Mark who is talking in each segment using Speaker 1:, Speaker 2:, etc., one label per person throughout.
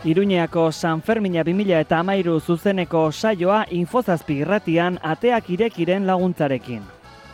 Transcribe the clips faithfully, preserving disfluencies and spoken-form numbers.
Speaker 1: Iruñeako San Fermina bi mila hamairu zuzeneko saioa Infozazpi irratian ateak irekiren laguntzarekin.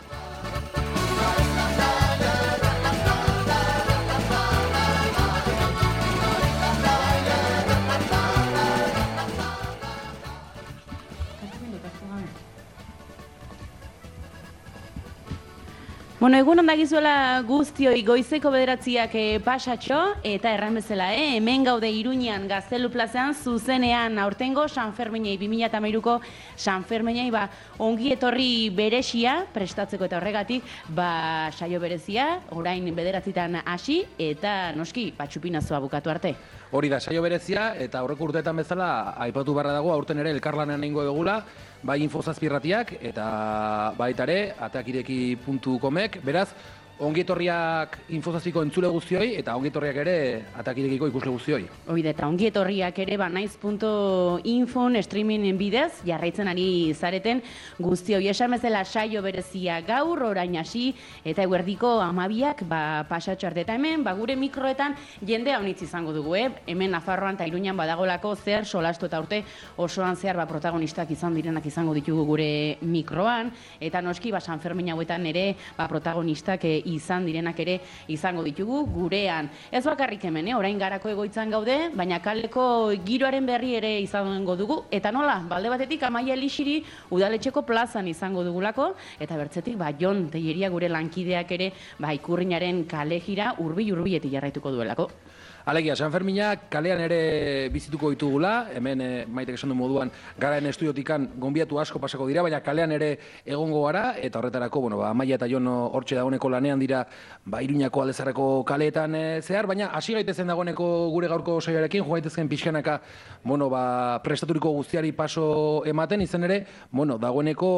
Speaker 2: Bueno, egun ondagizuela guztioi goizeko bederatziak eh, pasatxo, eta erran bezala, eh, hemen gaude Iruñean Gaztelu plazan, zuzenean aurtengo San Ferminei, bi mila hamairuko San Ferminei, ba, ongi etorri beresia, prestatzeko eta horregatik, ba, saio berezia, orain bederatzitan hasi, eta noski, patxupinazoa bukatu arte.
Speaker 3: Hori da, saio berezia, eta aurreko urteetan bezala, aipatu barra dago, aurten ere elkarlanean egingo dugula, bai Infozazpi irratiak, eta baita ere, ateakireki puntu comek, beraz, ongietorriak Infozazpiko entzule guztioi, eta ongietorriak ere Ateakirekiko ikusle guztioi.
Speaker 2: Oide, eta ongietorriak ere, ba, naiz puntu infon streamingen bidez, jarraitzen ari zareten guztioi. Esan bezala saio berezia gaur, orain hasi, eta eguerdiko amabiak, ba, pasatxo arte. Eta hemen, ba, gure mikroetan jende haunitz izango dugu, eh? Hemen Nafarroan eta Iruñan badagolako zer solastu eta urte osoan zehar, ba, protagonistak izan direnak izango ditugu gure mikroan, eta noski, ba, San Fermin hauetan ere, ba, protagonistak e, izan direnak ere izango ditugu gurean. Ez bakarrik hemen, eh? Orain garako egoitzan gaude, baina kaleko giroaren berri ere izango dugu. Eta nola, balde batetik Amaia Elixiri udaletxeko plazan izango dugulako, eta bertzetik, ba, Jon Teieria gure lankideak ere, ba, Ikurriñaren kale jira urbil-urbiletik jarraituko duelako.
Speaker 3: Alegia, San Fermina kalean ere bizituko ditugula, hemen e, maitek esan du moduan garaen estudiotikan gonbiatu asko pasako dira, baina kalean ere egongo gara, eta horretarako, bueno, ba, Amaia eta Jon hortxe dagoeneko lanean dira, ba, Iruñako Aldezarreko kaleetan e, zehar, baina hasi gaitezen dagoeneko gure gaurko saioarekin, jo gaitezen pixkanaka, bueno, ba, prestaturiko guztiari paso ematen, izan ere, bueno, dagoeneko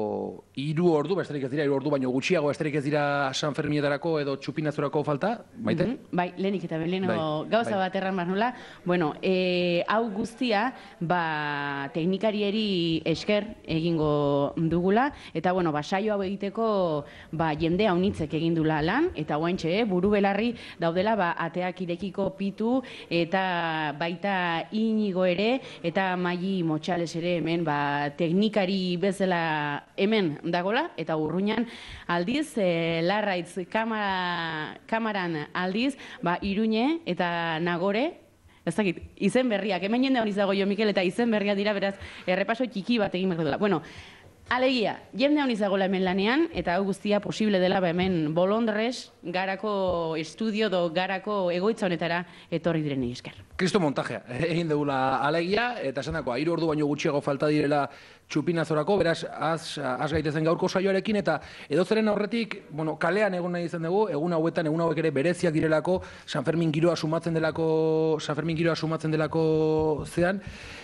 Speaker 3: hiru ordu, besterik ez dira, hiru ordu, baino gutxiago besterik ez dira San Ferminetarako edo txupinazorako falta, maite?
Speaker 2: Mm-hmm. Bai, lehenik eta beleno
Speaker 3: bai.
Speaker 2: Gauza
Speaker 3: bai.
Speaker 2: bat erran behar nola, bueno, e, hau guztia, ba, teknikarieri esker egingo dugula, eta, bueno, ba, saio hau egiteko, ba, jende haunitzek egin dula lan, eta guaintxe, eh, buru belarri daudela, ba, ateak irekiko pitu, eta baita Inigo ere, eta Maili Motxales ere hemen, ba, teknikari bezala hemen dagola, eta urruñan aldiz, e, Larraitz kamara, kamaran aldiz, ba, Iruñe, eta Nagore, ez dakit, izen berriak, hemen jende honi zago Jo Mikel, eta izen berriak dira, beraz, errepaso txiki bat egin behar dela. Bueno, alegia, jende honi zagoela hemen lanean, eta hau guztia posible dela, ba hemen Bolondres, garako estudio do garako egoitza honetara etorri direni esker.
Speaker 3: Kristo montajea, egin dugula alegia, eta esan dako, hiru ordu baino gutxiago falta direla txupinazorako, beraz, az, az gaitezen gaurko saioarekin, eta edozeren aurretik, bueno, kalean egun nahi izan dugu, egun hauetan, egun hauek ere bereziak direlako, San Fermin giroa sumatzen delako, San Fermin giroa sumatzen delako zean,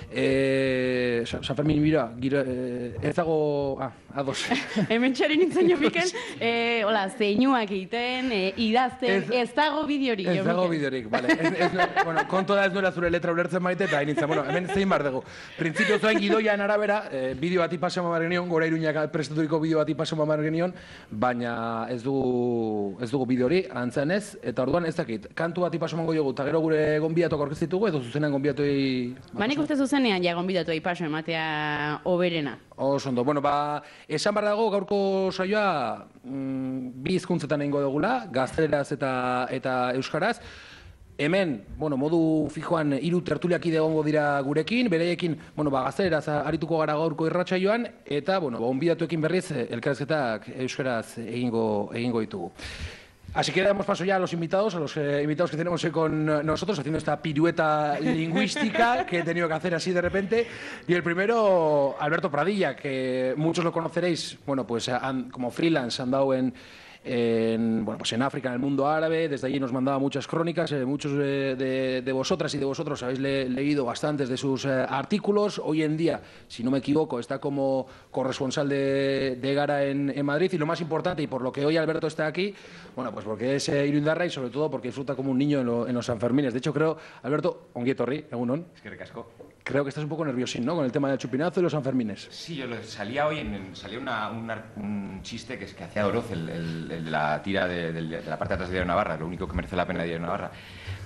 Speaker 3: e, San Fermin giroa, giro, e, ez dago, ah, ados.
Speaker 2: Hemen txari nintzen Jo Mikel, e, hola, zeinuak egiten, e, idazten, ez, ez dago bideorik,
Speaker 3: Ez dago bideorik, bale. Ez, ez, bueno, kontu da ez nuela zure letra ulertzen maite, eta hain nintzen, bueno, hemen zein bar dugu. Printzipio zoen gidoian arabera, e, bideo bati paso mamar genion, gora Iruñak prestaturiko bideo bati paso mamar genion, baina ez dugu, ez dugu bideo hori, antzen ez, eta orduan ez dakit, kantu bati paso mango jogu, eta gero gure gonbidatuak aurkeztitugu, edo zuzenean gonbidatuei...
Speaker 2: Banik uste zuzenean, ja, gonbidatuei paso ematea oberena.
Speaker 3: Oso ondo, bueno, ba, esan behar dago gaurko saioa mm, bi hizkuntzetan egingo dugula, gazteleraz eta, eta euskaraz. Hemen, bueno, modu fijoan hiru tertuliakide egongo dira gurekin, bereiekin, bueno, ba, gazteleraz arituko gara gaurko irratsaioan, eta, bueno, ba, onbidatuekin berriz elkarrizketak euskaraz egingo, egingo ditugu. Así que damos paso ya a los invitados, a los eh, invitados que tenemos hoy con nosotros, haciendo esta pirueta lingüística que he tenido que hacer así de repente. Y el primero, Alberto Pradilla, que muchos lo conoceréis, bueno, pues han, como freelance, han dado en... En, bueno, pues en África, en el mundo árabe, desde allí nos mandaba muchas crónicas, eh, muchos de, de, de vosotras y de vosotros habéis le, leído bastantes de sus eh, artículos. Hoy en día, si no me equivoco, está como corresponsal de, de Gara en, en Madrid, y lo más importante, y por lo que hoy Alberto está aquí, bueno, pues porque es eh, Irundarra y sobre todo porque disfruta como un niño en, lo, en los Sanfermines. De hecho, creo, Alberto, ongi etorri, egunon.
Speaker 4: Es que recasco.
Speaker 3: Creo que estás un poco nerviosín, ¿no?, con el tema del chupinazo y los Sanfermines.
Speaker 4: Sí, yo lo, salía hoy, en, salía una, una, un chiste que, es que hacía Oroz, el, el, el de la tira de, de, de la parte de atrás de Diario Navarra, lo único que merece la pena de Diario Navarra,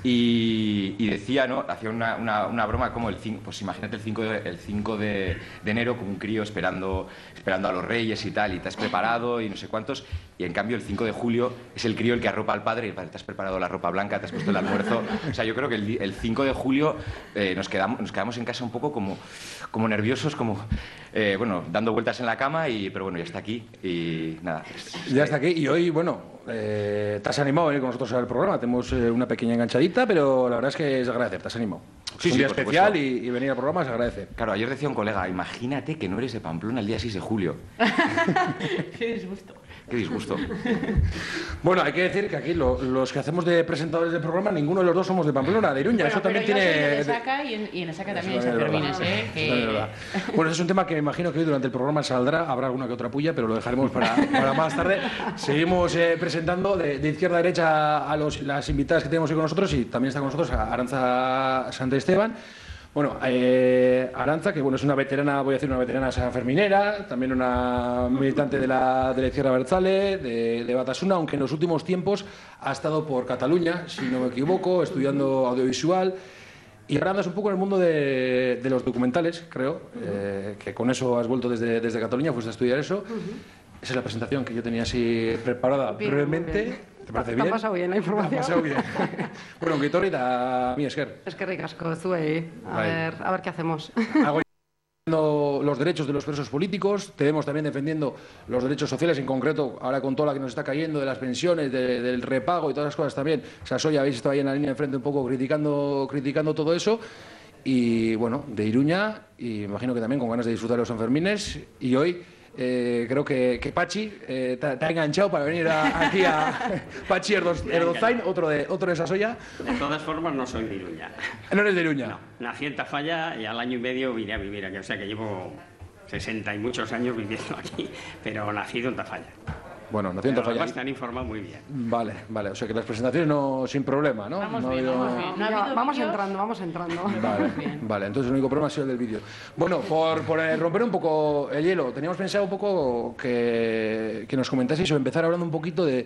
Speaker 4: Y, y decía, ¿no? Hacía una, una, una broma como el cinco, pues imagínate el cinco, de, el cinco de, de enero con un crío esperando, esperando a los reyes y tal, y te has preparado y no sé cuántos, y en cambio el cinco de julio es el crío el que arropa al padre y el padre te has preparado la ropa blanca, te has puesto el almuerzo. O sea, yo creo que el, el cinco de julio eh, nos, quedamos, nos quedamos en casa un poco como, como nerviosos, como, eh, bueno, dando vueltas en la cama, y, pero bueno, ya está aquí y nada. Es,
Speaker 3: ya está aquí y hoy, bueno, eh, te has animado a venir con nosotros al programa, tenemos eh, una pequeña enganchadita, pero la verdad es que es agradecer, te has animado.
Speaker 4: Sí,
Speaker 3: es un
Speaker 4: sí,
Speaker 3: día
Speaker 4: por
Speaker 3: especial y,
Speaker 4: supuesto.
Speaker 3: y venir al programa se agradece.
Speaker 4: Claro, ayer decía un colega, imagínate que no eres de Pamplona el día seis de julio.
Speaker 2: Qué disgusto.
Speaker 4: Qué disgusto.
Speaker 3: Bueno, hay que decir que aquí lo, los que hacemos de presentadores del programa, ninguno de los dos somos de Pamplona, de Iruña.
Speaker 2: Bueno,
Speaker 3: eso también
Speaker 2: pero yo
Speaker 3: tiene...
Speaker 2: soy de
Speaker 3: de-
Speaker 2: Lesaca y en, y en Lesaca también hay
Speaker 3: Eso también es
Speaker 2: Sanfermines,
Speaker 3: verdad.
Speaker 2: ¿eh?
Speaker 3: Eso también es verdad. Bueno, ese es un tema que me imagino que hoy durante el programa saldrá, habrá alguna que otra puya, pero lo dejaremos para, para más tarde. Seguimos eh, presentando de, de izquierda a derecha a los, las invitadas que tenemos hoy con nosotros, y también está con nosotros a Arantza Santesteban. Bueno, eh, Arantza, que bueno, es una veterana, voy a decir una veterana sanferminera, también una militante de la, de la izquierda abertzale, de, de Batasuna, aunque en los últimos tiempos ha estado por Cataluña, si no me equivoco, estudiando audiovisual. Y ahora andas un poco en el mundo de, de los documentales, creo, eh, que con eso has vuelto desde, desde Cataluña, fuiste a estudiar eso. Esa es la presentación que yo tenía así preparada
Speaker 5: Bien,
Speaker 3: brevemente.
Speaker 5: muy bien.
Speaker 3: ¿Te parece
Speaker 5: Te
Speaker 3: bien?
Speaker 5: ha pasado bien la
Speaker 3: Te
Speaker 5: información.
Speaker 3: ha pasado bien. Bueno, ongi etorri da mi esker.
Speaker 5: Es que ricasco, zuei. A
Speaker 3: Bai.
Speaker 5: ver, a ver qué hacemos.
Speaker 3: Hago defendiendo los derechos de los presos políticos, te vemos también defendiendo los derechos sociales, en concreto, ahora con toda la que nos está cayendo de las pensiones, de- del repago y todas las cosas también. O sea, Soy, habéis estado ahí en la línea de frente un poco criticando, criticando todo eso. Y bueno, de Iruña, y me imagino que también con ganas de disfrutar de los Sanfermines. Y hoy eh, creo que, que Pachi eh, te, te ha enganchado para venir a- aquí a Pachi Erdos- Erdozain, otro de, otro de Sasoya.
Speaker 6: De todas formas, no soy de Iruña.
Speaker 3: No eres de Iruña.
Speaker 6: No, nací en Tafalla y al año y medio vine a vivir aquí. O sea que llevo sesenta y muchos años viviendo aquí, pero nacido en Tafalla.
Speaker 3: Bueno, nació en
Speaker 6: Pero
Speaker 3: Tafalla.
Speaker 6: además te han informado muy bien.
Speaker 3: Vale, vale. O sea que las presentaciones no sin problema, ¿no?
Speaker 2: Vamos
Speaker 3: No ha
Speaker 2: bien,
Speaker 3: habido-
Speaker 2: vamos bien. No ha
Speaker 5: Ya,
Speaker 2: habido
Speaker 5: vamos
Speaker 2: vídeos.
Speaker 5: entrando, vamos entrando.
Speaker 3: Vale,
Speaker 2: Bien.
Speaker 3: vale, entonces el único problema ha sido el del vídeo. Bueno, por, por eh, romper un poco el hielo, teníamos pensado un poco que, que nos comentaseis o empezar hablando un poquito de,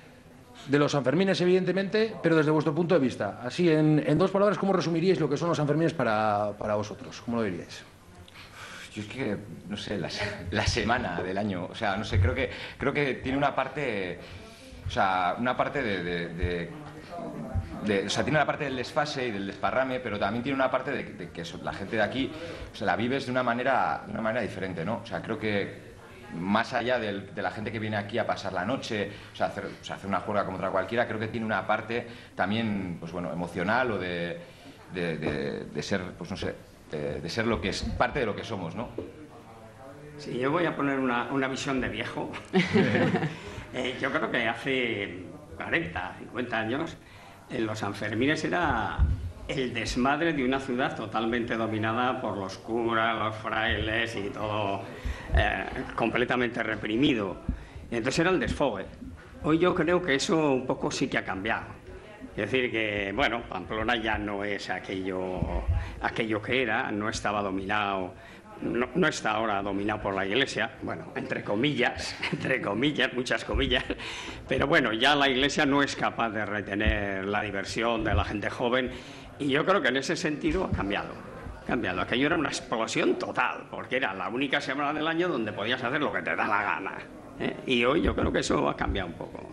Speaker 3: de los Sanfermines, evidentemente, pero desde vuestro punto de vista. Así, en, en dos palabras, ¿cómo resumiríais lo que son los Sanfermines para, para vosotros? ¿Cómo lo diríais?
Speaker 4: Yo es que, no sé, la, se- la semana del año, o sea, no sé, creo que, creo que tiene una parte, o sea, una parte de, de- de- de- o sea, tiene una parte del desfase y del desparrame, pero también tiene una parte de, de que eso, la gente de aquí, o sea, la vives de una manera, de una manera diferente, ¿no? O sea, creo que más allá del- de la gente que viene aquí a pasar la noche, o sea, hacer, o sea, hacer una juerga como otra cualquiera, creo que tiene una parte también, pues bueno, emocional o de, de, de- de ser, pues no sé, de, de ser lo que es parte de lo que somos, ¿no?
Speaker 6: Si yo voy a poner una, una visión de viejo, eh, yo creo que hace cuarenta, cincuenta años, en los Sanfermines era el desmadre de una ciudad totalmente dominada por los curas, los frailes y todo eh, completamente reprimido. Y entonces era el desfogue. Hoy yo creo que eso un poco sí que ha cambiado. Es decir, que, bueno, Pamplona ya no es aquello, aquello que era, no estaba dominado, no, no está ahora dominado por la Iglesia, bueno, entre comillas, entre comillas, muchas comillas, pero bueno, ya la Iglesia no es capaz de retener la diversión de la gente joven y yo creo que en ese sentido ha cambiado. Ha cambiado. Aquello era una explosión total, porque era la única semana del año donde podías hacer lo que te da la gana, ¿eh? Y hoy yo creo que eso ha cambiado un poco.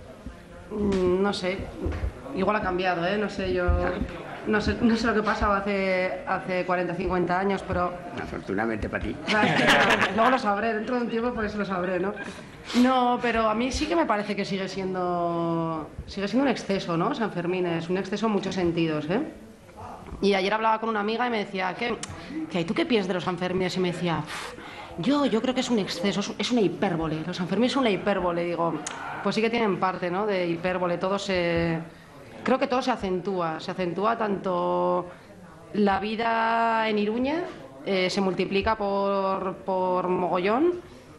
Speaker 5: Mm, No sé, igual ha cambiado, ¿eh? No sé, yo... No sé, no sé lo que pasaba hace, hace cuarenta, cincuenta años, pero...
Speaker 6: Afortunadamente para ti.
Speaker 5: Claro, luego lo sabré, dentro de un tiempo pues lo sabré, ¿no? No, pero a mí sí que me parece que sigue siendo sigue siendo un exceso, ¿no? San Fermín es un exceso en muchos sentidos, ¿eh? Y ayer hablaba con una amiga y me decía, ¿qué, qué tú qué piensas de los Sanfermines? Y me decía, "Uf, yo, yo creo que es un exceso, es, es una hipérbole, los Sanfermines son una hipérbole". Digo, pues sí que tienen parte, ¿no? De hipérbole, todo se... Creo que todo se acentúa, se acentúa tanto la vida en Iruña, eh, se multiplica por, por mogollón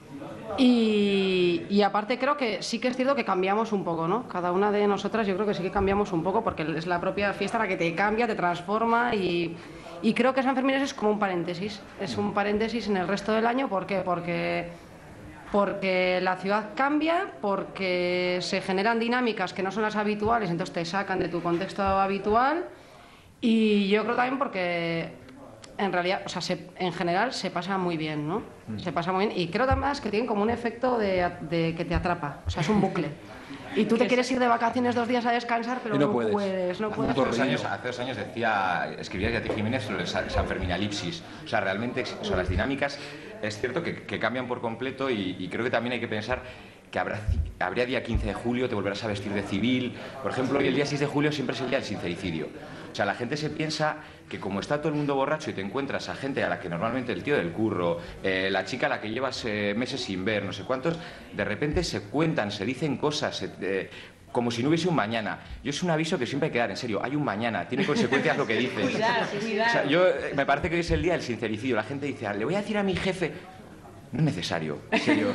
Speaker 5: y, y aparte creo que sí que es cierto que cambiamos un poco, ¿no? Cada una de nosotras yo creo que sí que cambiamos un poco porque es la propia fiesta la que te cambia, te transforma y, y creo que San Fermín es como un paréntesis, es un paréntesis en el resto del año. ¿Por qué? Porque porque la ciudad cambia, porque se generan dinámicas que no son las habituales, entonces te sacan de tu contexto habitual, y yo creo también porque en realidad, o sea, se, en general se pasa muy bien, ¿no? Mm. Se pasa muy bien, y creo también que tienen como un efecto de, de que te atrapa, o sea, es un bucle. Y tú te quieres ir de vacaciones dos días a descansar, pero no, no puedes. puedes, no puedes.
Speaker 4: Hace dos años, hace dos años decía, escribía Yati Jiménez sobre el Sanferminalipsis. O sea, realmente, o sea, las dinámicas es cierto que, que cambian por completo, y, y creo que también hay que pensar que habrá, habría día quince de julio, te volverás a vestir de civil. Por ejemplo, hoy el día seis de julio siempre es el día del sincericidio. O sea, la gente se piensa que como está todo el mundo borracho y te encuentras a gente a la que normalmente el tío del curro, eh, la chica a la que llevas eh, meses sin ver, no sé cuántos, de repente se cuentan, se dicen cosas, se, eh, como si no hubiese un mañana. Yo es un aviso que siempre hay que dar, en serio, hay un mañana, tiene consecuencias lo que dices.
Speaker 2: Cuidado, cuidado.
Speaker 4: O sea, yo, eh, me parece que hoy es el día del sincericidio. La gente dice, le voy a decir a mi jefe... No es necesario, en serio.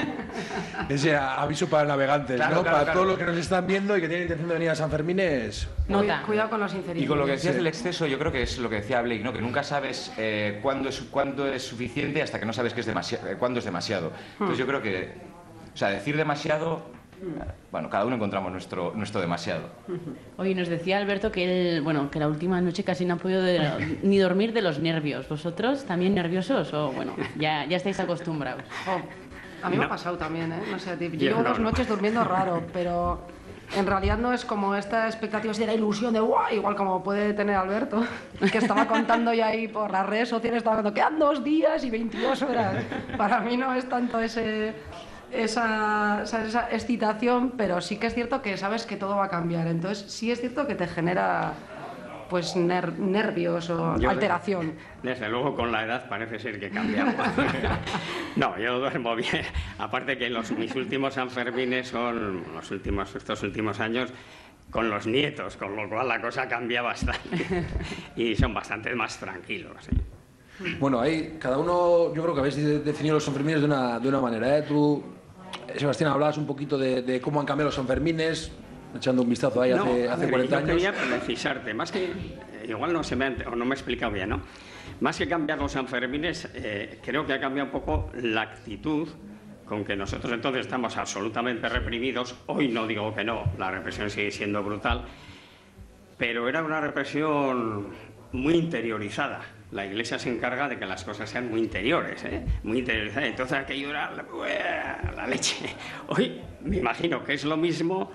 Speaker 3: Ese aviso para navegantes,
Speaker 4: claro,
Speaker 3: ¿no?
Speaker 4: Claro,
Speaker 3: para
Speaker 4: claro.
Speaker 3: todos los que nos están viendo y que tienen intención de venir a San Fermín es...
Speaker 2: Nota.
Speaker 5: Cuidado con los sincericidios.
Speaker 4: Y con lo que decías
Speaker 3: Sí.
Speaker 4: del exceso, yo creo que es lo que decía Blake, ¿no? Que nunca sabes eh, cuándo, es, cuándo es suficiente hasta que no sabes que es demasiado, eh, cuándo es demasiado. Entonces yo creo que, o sea, decir demasiado, bueno, cada uno encontramos nuestro, nuestro demasiado.
Speaker 2: Oye, nos decía Alberto que él, bueno, que la última noche casi no ha podido de- ni dormir de los nervios. ¿Vosotros también nerviosos o, bueno, ya, ya estáis acostumbrados?
Speaker 5: Oh, a mí me ha
Speaker 6: No.
Speaker 5: pasado también, ¿eh? No sé, tío,
Speaker 6: Yo
Speaker 5: llevo
Speaker 6: no,
Speaker 5: dos
Speaker 6: no.
Speaker 5: noches durmiendo raro, pero en realidad no es como esta expectativa, así de la ilusión de ¡guau! Igual como puede tener Alberto, que estaba contando ya ahí por las redes sociales, estaba contando, quedan dos días y veintidós horas. Para mí no es tanto ese... Esa, esa, esa excitación, pero sí que es cierto que sabes que todo va a cambiar. Entonces sí es cierto que te genera pues ner- nervios o
Speaker 6: Yo,
Speaker 5: alteración.
Speaker 6: Desde luego con la edad parece ser que cambiamos. No, yo duermo bien. Aparte que los, mis últimos Sanfermines son los últimos, estos últimos años con los nietos, con lo cual la cosa cambia bastante y son bastante más tranquilos. ¿Sí?
Speaker 3: Bueno, ahí cada uno, yo creo que habéis de- definido los Sanfermines de una, de una manera, ¿eh? Tú, Sebastián, hablabas un poquito de, de cómo han cambiado los Sanfermines, echando un vistazo ahí
Speaker 6: No,
Speaker 3: hace,
Speaker 6: a
Speaker 3: hace
Speaker 6: ver,
Speaker 3: cuarenta
Speaker 6: yo
Speaker 3: años.
Speaker 6: quería precisarte, más que, eh, igual no se me ha, ent- o no me he explicado bien, ¿no? Más que cambiar los Sanfermines, eh, creo que ha cambiado un poco la actitud con que nosotros entonces estamos absolutamente reprimidos. Hoy no digo que no, la represión sigue siendo brutal, pero era una represión muy interiorizada. La Iglesia se encarga de que las cosas sean muy interiores, ¿eh? Muy interiorizadas. Entonces aquello era la, la leche. Hoy me imagino que es lo mismo,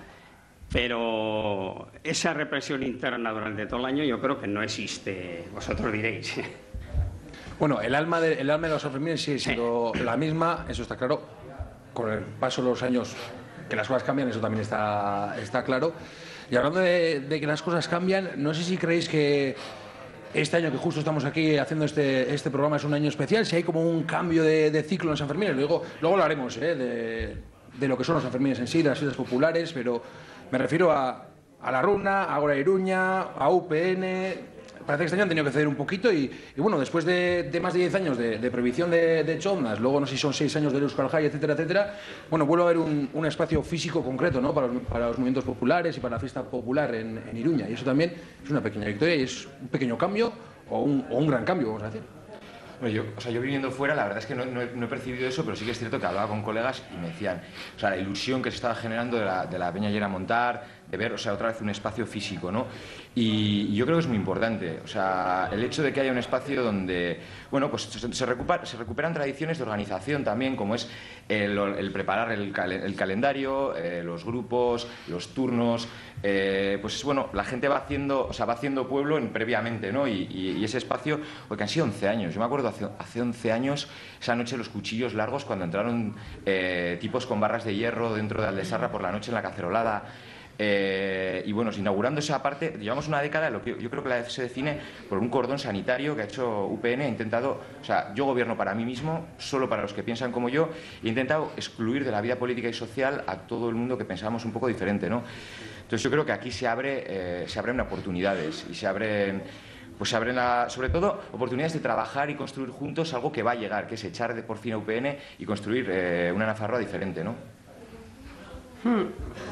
Speaker 6: pero esa represión interna durante todo el año yo creo que no existe. Vosotros diréis.
Speaker 3: Bueno, el alma de, el alma de los Sanfermines sigue siendo la misma, eso está claro. Con el paso de los años que las cosas cambian, eso también está, está claro. Y hablando de, de que las cosas cambian, no sé si creéis que este año que justo estamos aquí haciendo este, este programa es un año especial, si hay como un cambio de, de ciclo en San Fermín. Luego, luego lo haremos, ¿eh? de, de lo que son los Sanfermines en sí, de las fiestas populares, pero me refiero a, a la Runa, a Agora Iruña, a U P N. Parece que este año han tenido que ceder un poquito y, y bueno, después de, de más de diez años de, de prohibición de, de chondas, luego no sé si son seis años de Euskal Jai, etcétera, etcétera, bueno, vuelve a haber un, un espacio físico concreto, ¿no? para, los, para los movimientos populares y para la fiesta popular en, en Iruña, y eso también es una pequeña victoria y es un pequeño cambio o un, o un gran cambio, vamos a decir.
Speaker 4: Bueno, yo, o sea, yo viviendo fuera, la verdad es que no, no he, no he percibido eso, pero sí que es cierto que hablaba con colegas y me decían, o sea, la ilusión que se estaba generando de la, de la Peña Llera Montar, de ver, o sea, otra vez un espacio físico, ¿no? Y, y yo creo que es muy importante, o sea, el hecho de que haya un espacio donde, bueno, pues se, se, recupera, se recuperan tradiciones de organización también, como es el, el preparar el, cal, el calendario, eh, los grupos, los turnos, eh, pues bueno, la gente va haciendo, o sea, va haciendo pueblo en, previamente, ¿no? Y, y, y ese espacio, porque han sido once años, yo me acuerdo hace, hace once años, esa noche los cuchillos largos, cuando entraron eh, tipos con barras de hierro dentro de Aldesarra por la noche en la cacerolada. Eh, y bueno, inaugurando esa parte, llevamos una década, lo que yo creo que la se define por un cordón sanitario que ha hecho U P N, ha intentado, o sea, yo gobierno para mí mismo, solo para los que piensan como yo, he intentado excluir de la vida política y social a todo el mundo que pensamos un poco diferente, ¿no? Entonces yo creo que aquí se abre, eh, se abren oportunidades y se abren, pues se abren la, sobre todo oportunidades de trabajar y construir juntos algo que va a llegar, que es echar de por fin a U P N y construir eh, una Nafarroa diferente, ¿no?
Speaker 5: Hmm.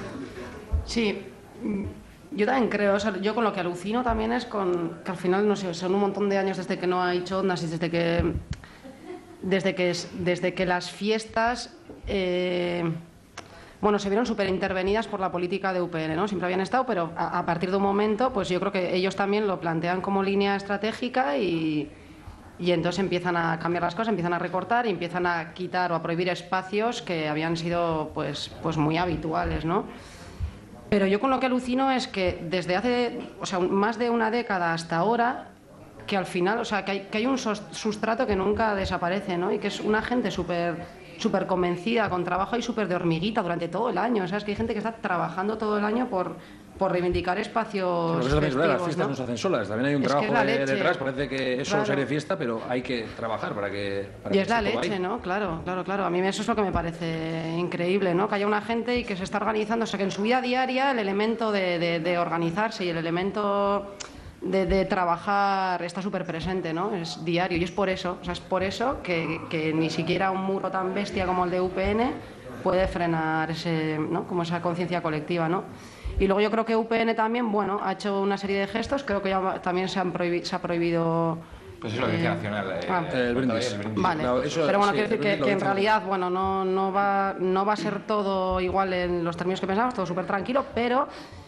Speaker 5: Sí, yo también creo, o sea, yo con lo que alucino también es con que al final, no sé, son un montón de años desde que no hay chondas y desde que, desde que, desde que las fiestas eh, bueno, se vieron súper intervenidas por la política de U P N, ¿no? Siempre habían estado, pero a, a partir de un momento, pues yo creo que ellos también lo plantean como línea estratégica y, y entonces empiezan a cambiar las cosas, empiezan a recortar y empiezan a quitar o a prohibir espacios que habían sido pues, pues muy habituales, ¿no? Pero yo con lo que alucino es que desde hace, o sea, más de una década hasta ahora, que al final, o sea, que hay, que hay un sustrato que nunca desaparece, ¿no? Y que es una gente súper súper convencida, con trabajo y súper de hormiguita durante todo el año. O sea, es que hay gente que está trabajando todo el año por, por reivindicar espacios
Speaker 3: Pero eso también es verdad, las
Speaker 5: festivos,
Speaker 3: fiestas
Speaker 5: ¿no?
Speaker 3: no se hacen solas, también hay un
Speaker 5: Es que
Speaker 3: trabajo
Speaker 5: es la
Speaker 3: de-
Speaker 5: leche.
Speaker 3: detrás, parece que es solo
Speaker 5: Claro.
Speaker 3: salir de fiesta, pero hay que trabajar para que para
Speaker 5: Y
Speaker 3: que
Speaker 5: es la
Speaker 3: esté todo
Speaker 5: leche,
Speaker 3: ahí.
Speaker 5: ¿no? Claro, claro, claro. A mí eso es lo que me parece increíble, ¿no? Que haya una gente y que se está organizando, o sea, que en su vida diaria el elemento de, de- de organizarse y el elemento de, de trabajar está súper presente, ¿no? Es diario y es por eso, o sea, es por eso que, que ni siquiera un muro tan bestia como el de U P N puede frenar ese, ¿no? Como esa conciencia colectiva, ¿no? Y luego yo creo que U P N también, bueno, ha hecho una serie de gestos, creo que ya también se, han prohibi- se ha prohibido...
Speaker 4: Pues es lo que dice
Speaker 5: eh,
Speaker 4: Nacional. eh,
Speaker 5: ah.
Speaker 3: El brindis.
Speaker 5: Vale,
Speaker 3: Claro, eso-
Speaker 5: pero bueno,
Speaker 3: sí,
Speaker 5: quiero decir
Speaker 3: el
Speaker 5: que,
Speaker 3: brindis lo
Speaker 5: que en
Speaker 3: dice-
Speaker 5: realidad, bueno, no, no, va, no va a ser todo igual en los términos que pensamos, todo súper tranquilo, pero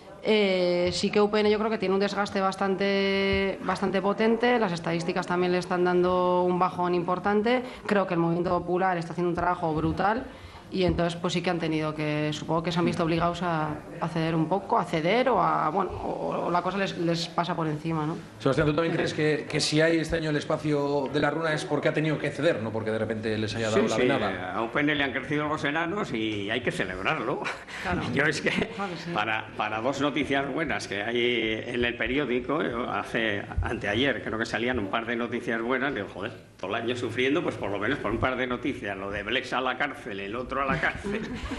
Speaker 5: eh, sí que U P N yo creo que tiene un desgaste bastante, bastante potente, las estadísticas también le están dando un bajón importante, creo que el movimiento popular está haciendo un trabajo brutal. Y entonces pues sí que han tenido que, supongo que se han visto obligados a, a ceder un poco, a ceder o a, bueno, o, o la cosa les, les pasa por encima, ¿no?
Speaker 3: Sebastián, ¿tú también crees que, que si hay este año el espacio de la runa es porque ha tenido que ceder, no porque de repente les haya dado
Speaker 6: Sí,
Speaker 3: la
Speaker 6: sí,
Speaker 3: venada?
Speaker 6: a U P N le han crecido los enanos y hay que celebrarlo.
Speaker 5: Claro.
Speaker 6: Yo es que
Speaker 5: Claro, sí.
Speaker 6: para, para dos noticias buenas que hay en el periódico, yo hace anteayer creo que salían un par de noticias buenas, digo, joder, todo el año sufriendo, pues por lo menos por un par de noticias, lo de Blex a la cárcel, el otro a la cárcel,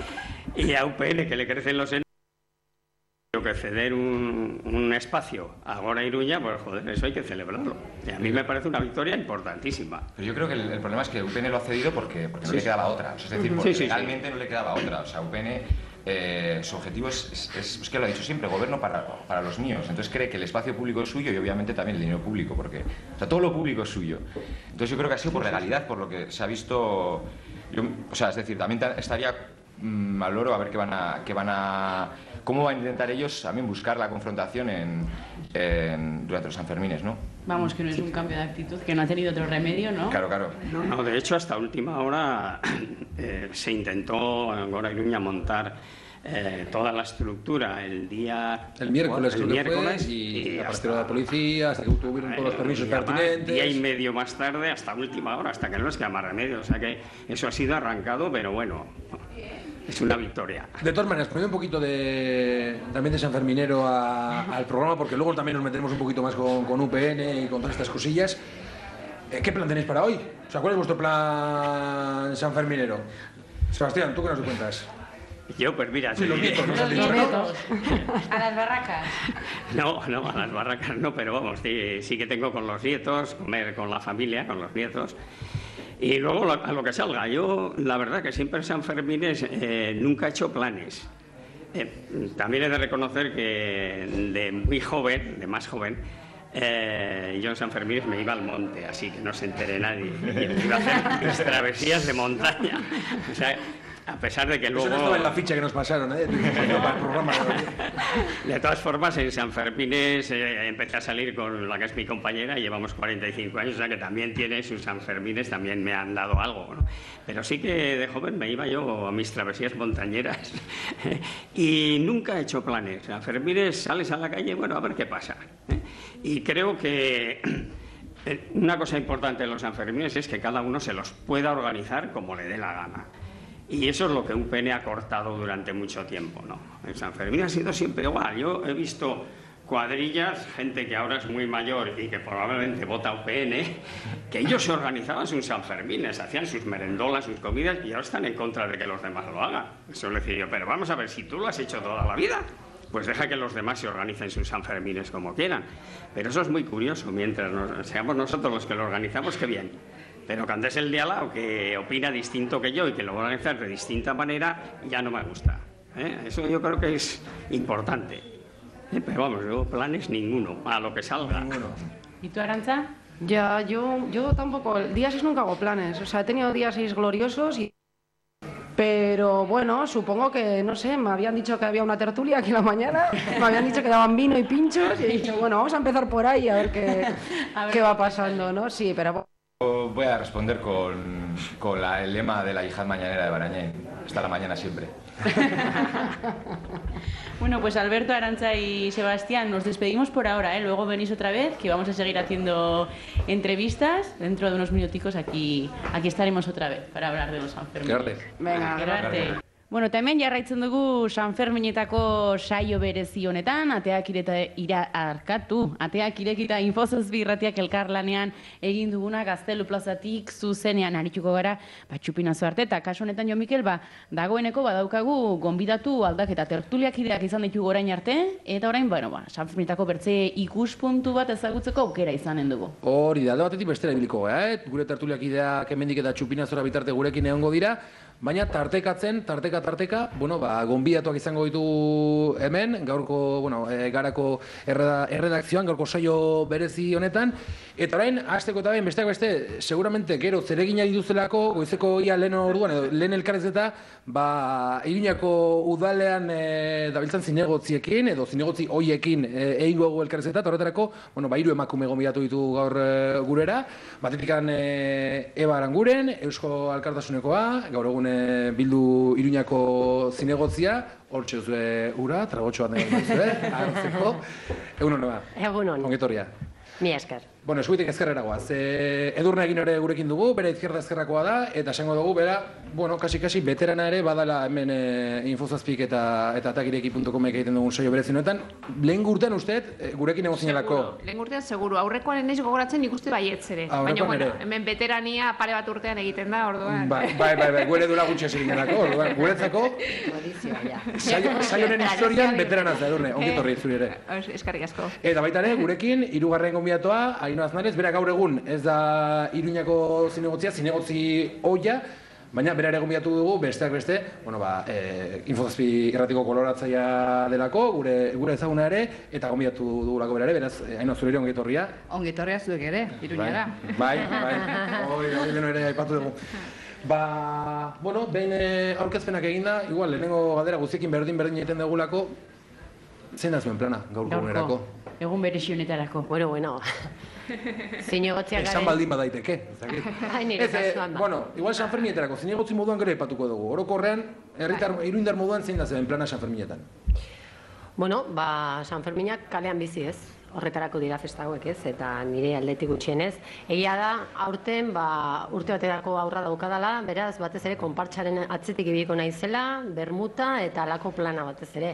Speaker 6: y a U P N que le crecen los enanos. Que ceder un, un espacio a Gora Iruña, pues joder, eso hay que celebrarlo. Y a mí me parece una victoria importantísima.
Speaker 4: Pero yo creo que el, el problema es que U P N lo ha cedido porque, porque no le quedaba otra. O sea, es decir, porque
Speaker 6: Sí, sí, sí.
Speaker 4: legalmente no le quedaba otra. O sea, U P N, eh, su objetivo es, es, es, es que lo ha dicho siempre, gobierno para, para los míos. Entonces cree que el espacio público es suyo y obviamente también el dinero público, porque o sea, todo lo público es suyo. Entonces yo creo que ha sido por legalidad, por lo que se ha visto... Yo, o sea, es decir, también ta- estaría mmm, al loro a ver qué van a... Qué van a cómo van a intentar ellos también buscar la confrontación en, en, durante los Sanfermines, ¿no?
Speaker 2: Vamos, que no es un cambio de actitud, que no ha tenido otro remedio, ¿no?
Speaker 4: Claro, claro.
Speaker 6: No, no, de hecho, hasta última hora eh, se intentó en Gora Iruña montar eh, toda la estructura el día...
Speaker 3: El miércoles
Speaker 6: el
Speaker 3: creo que
Speaker 6: miércoles,
Speaker 3: fue, y,
Speaker 6: hasta-
Speaker 3: apareció la policía, hasta que tuvieron todos los permisos
Speaker 6: y además,
Speaker 3: pertinentes.
Speaker 6: día y medio más tarde, hasta última hora, hasta que no les queda más remedio. O sea que eso ha sido arrancado, pero bueno, es una victoria.
Speaker 3: De todas maneras, poniendo un poquito de, también de Sanferminero a- al programa, porque luego también nos metemos un poquito más con, con U P N y con todas estas cosillas. Eh, ¿Qué plan tenéis para hoy? O sea, ¿cuál es vuestro plan sanferminero? Sebastián, ¿tú qué nos cuentas?
Speaker 6: Yo, pues mira,
Speaker 3: Sí,
Speaker 6: te
Speaker 3: los
Speaker 6: diré-
Speaker 3: nietos, nos han
Speaker 2: Los
Speaker 3: dicho, ¿no?
Speaker 2: nietos. A las barracas.
Speaker 6: No, no, a las barracas no, pero vamos, sí, sí que tengo con los nietos, comer con la familia, con los nietos. Y luego lo- a lo que salga. Yo, la verdad que siempre en San Fermín eh, nunca he hecho planes. Eh, también he de reconocer que de muy joven, de más joven, eh, yo en San Fermín me iba al monte, así que no se entere nadie. Y iba a hacer mis travesías de montaña. O sea, a pesar de que luego...
Speaker 3: Eso no estaba en la ficha que nos pasaron, ¿eh? Para el programa.
Speaker 6: De todas formas, en San Fermines eh, empecé a salir con la que es mi compañera, llevamos cuarenta y cinco años, o sea que también tiene sus San Fermines, también me han dado algo, ¿no? Pero sí que de joven me iba yo a mis travesías montañeras y nunca he hecho planes. San Fermines, sales a la calle, bueno, a ver qué pasa, ¿eh? Y creo que una cosa importante en los San Fermines es que cada uno se los pueda organizar como le dé la gana. Y eso es lo que U P N ha cortado durante mucho tiempo, ¿no? En San Fermín ha sido siempre igual. Yo he visto cuadrillas, gente que ahora es muy mayor y que probablemente vota U P N, que ellos se organizaban sus San Fermines, hacían sus merendolas, sus comidas y ahora están en contra de que los demás lo hagan. Eso le decía yo, pero vamos a ver, si tú lo has hecho toda la vida, pues deja que los demás se organicen sus San Fermines como quieran. Pero eso es muy curioso, mientras nos, seamos nosotros los que lo organizamos, qué bien. Pero cuando es el de al lado que opina distinto que yo y que lo va a organizar de distinta manera, ya no me gusta, ¿eh? Eso yo creo que es importante. ¿Eh? Pero vamos, yo planes ninguno, a lo que salga.
Speaker 3: Ninguno.
Speaker 2: ¿Y tú, Arantxa?
Speaker 5: Ya, yo, yo tampoco, el día seis nunca hago planes, o sea, he tenido días seis gloriosos y Pero bueno, supongo que, no sé, me habían dicho que había una tertulia aquí en la mañana, me habían dicho que daban vino y pinchos y he dicho, bueno, vamos a empezar por ahí a ver qué, a ver qué va pasando, ¿no? Sí, pero...
Speaker 4: Voy a responder con, con la, el lema de la yihad mañanera de Barañain. Hasta la mañana siempre.
Speaker 2: Bueno, pues Alberto, Arantxa y Sebastián, nos despedimos por ahora, ¿eh? Luego venís otra vez, que vamos a seguir haciendo entrevistas. Dentro de unos minuticos aquí, aquí estaremos otra vez para hablar de los Sanfermines.
Speaker 5: Venga,
Speaker 2: gracias. Bueno, eta hemen jarraitzen dugu Sanferminetako saio berezi honetan, ateak ireta ira arkatu, ateak irekita infozazpi irratiak elkarlanean egin duguna Gaztelu plazatik zuzenean arituko gara, ba, txupinazo arte, eta kasu honetan Jo Mikel, ba, dagoeneko badaukagu gonbidatu aldaketa tertuliak ideak izan ditugu orain arte, eta orain, bueno, ba, Sanferminetako bertze ikuspuntu bat ezagutzeko aukera izanen dugu.
Speaker 3: Hori da, alde batetik bestera ibiliko gara, eh? Gure tertuliak ideak hemendik eta txupinazora bitarte gurekin egongo dira, baina tartekatzen, tarteka tarteka, bueno, ba, gonbidatuak izango ditu hemen, gaurko, bueno, e, garako erreda, erredakzioan, gaurko saio berezi honetan, eta orain, hasteko eta behin, besteak beste, seguramente, gero, zeregina dituzelako, goizeko ia lehen orduan, edo lehen elkarrezeta, ba, Iruñako udalean e, dabiltzan zinegotziekin, edo zinegotzi hoiekin e, egingo gu elkarrezeta, eta horretarako, bueno, ba, hiru emakume gonbidatu ditu gaur e, gurera, batetikan e, Eba Aranguren, Eusko Alkartasunekoa, gaur egun bildu Iruñako zinegotzia, hortxe zue ura, tragotxoan egin zue, hartzeko. Egun hon, Eba?
Speaker 7: Egun hon.
Speaker 3: Ongetorria.
Speaker 7: Mi esker.
Speaker 3: Bueno, eskuitik ezkerrera goaz. E, Edurne egin ere gurekin dugu, bere izquierda ezkerrakoa da, eta esango dugu, bera, bueno, kasi-kasi beterana ere badala hemen e, infozazpik eta eta atakireki puntu com egiten dugun saio berezinoetan. Lehen urtean usteet, e, gurekin egon zinelako.
Speaker 8: Lehen urtean, seguru. Aurrekoan enez gogoratzen ikuste baietz ere. Baina, bueno, hemen veterania pare bat urtean egiten da, orduan.
Speaker 3: Bai, bai, bai, bai, gure dura gutxe egin delako, orduan, guretzako, saioaren historian veterana za, Edurne, ongitorri zuri ere.
Speaker 8: Eskarrik asko.
Speaker 3: Eta baita ere, gurekin, hirugarren gonbidatoa, Ainhoa Aznarez, bera gaur egun ez da Iruñako zinegotzia, zinegotzi ohia, baina bera ere gonbidatu dugu, besteak beste, bueno, ba, e, infozazpi irratiko koloratzaia delako, gure, gure ezaguna ere, eta gonbidatu dugulako bera ere, beraz, Ainhoa zure ere ongetorria.
Speaker 9: Ongetorria zuek ere, Iruñara.
Speaker 3: Bai, bai, hori, hori leno ere aipatu dugu. Ba, bueno, behin aurkezpenak eginda, igual, lehenengo galdera guztiekin berdin-berdin egiten dugulako, zein da zuen plana, gaurko egunerako?
Speaker 2: Egun berezi honetarako.
Speaker 7: Bueno, bueno. Zinegotziak garen...
Speaker 3: Esan baldin badaiteke.
Speaker 7: Nire kasuan ba.
Speaker 3: Bueno, igual Sanferminetarako, zinegotzi moduan gero epatuko dugu. Orokorrean, herritar, iruindar moduan zein da zen plana Sanferminetan?
Speaker 7: Bueno, ba, Sanferminak kalean bizi ez. Horretarako dira festa hauek ez, eta nire aldetik gutxienez. Egia da, aurten, ba, urte baterako aurra daukadala, beraz, batez ere, konpartxaren atzetik ibiliko naizela, bermuta eta alako plana batez ere.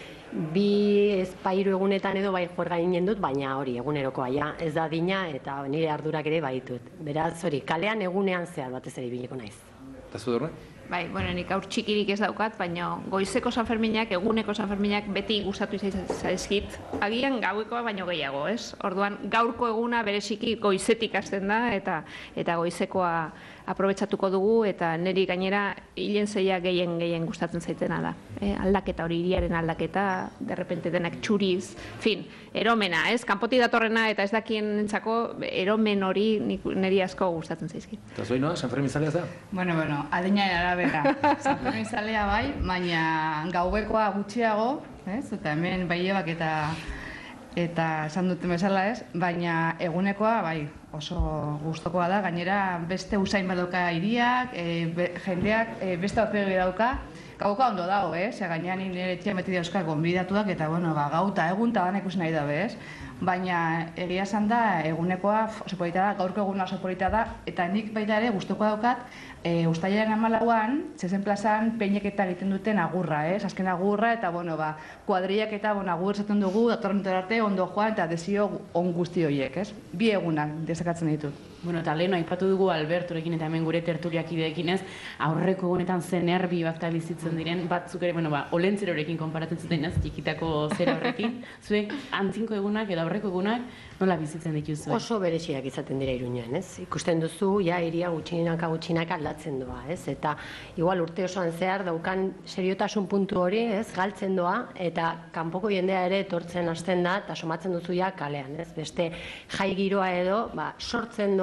Speaker 7: Bi espairu egunetan edo bai juerga ginen dut, baina hori egunerokoa ja, ez da dina eta nire ardurak ere baitut. Beraz, hori, kalean egunean zehar batez ere ibiliko naiz.
Speaker 3: Eta zu Edurne?
Speaker 8: Bai, bueno, nik aur txikirik ez daukat, baina goizeko Sanferminak, eguneko Sanferminak beti gustatu izan zaizkit. Agian gauekoa baino gehiago, ez? Orduan, gaurko eguna bereziki goizetik hasten da eta eta goizekoa aprobetxatuko dugu eta niri gainera hilen zeia gehien gehien gustatzen zaitena da. E, aldaketa hori, hiriaren aldaketa, derrepente denak txuriz, fin, eromena, ez? Kanpotik datorrena eta ez dakien entzako eromen hori niri asko gustatzen zaizkit.
Speaker 3: Eta zoi noa, Sanfermin zalea za?
Speaker 9: Bueno, bueno, adinaren arabera. Sanfermin zalea bai, baina gauekoa gutxiago, ez? Eta hemen baiebak eta eta esan duten bezala ez, baina egunekoa bai oso gustokoa da, gainera beste usain badauka hiriak, e, be, jendeak e, beste aurpegi dauka, gauka ondo dago, ez? Eh? Gainean nire etxean beti dauzka gonbidatuak eta bueno, ba, gauta egun eta baina ikusi nahi dabe, ez? Baina egia esan da egunekoa oso polita da, gaurko eguna oso polita da, eta nik baita ere gustukoa daukat, e, uztailaren hamalauan, zezen plazan peineketa egiten duten agurra, ez? Azken agurra eta bueno, ba, kuadriak eta bueno, agur esaten dugu, datorren arte ondo joan eta desio on guzti horiek, ez? Bi egunak desakatzen ditut.
Speaker 2: Bueno, eta lehen aipatu dugu Albertorekin eta hemen gure tertuliak ideekin ez, aurreko egunetan ze nerbi bat bizitzen diren, batzuk ere, bueno, ba, olentzerorekin konparatzen zuten ez, txikitako zera horrekin, zuek antzinko egunak edo aurreko egunak nola bizitzen dituzu?
Speaker 7: Oso bereziak izaten dira Iruñean, ez? Ikusten duzu, ja, hiria gutxinaka gutxinaka aldatzen doa, ez? Eta igual urte osoan zehar daukan seriotasun puntu hori, ez? Galtzen doa, eta kanpoko jendea ere etortzen hasten da, eta somatzen duzu ja kalean, ez? Beste jai giroa edo, ba, sortzen doa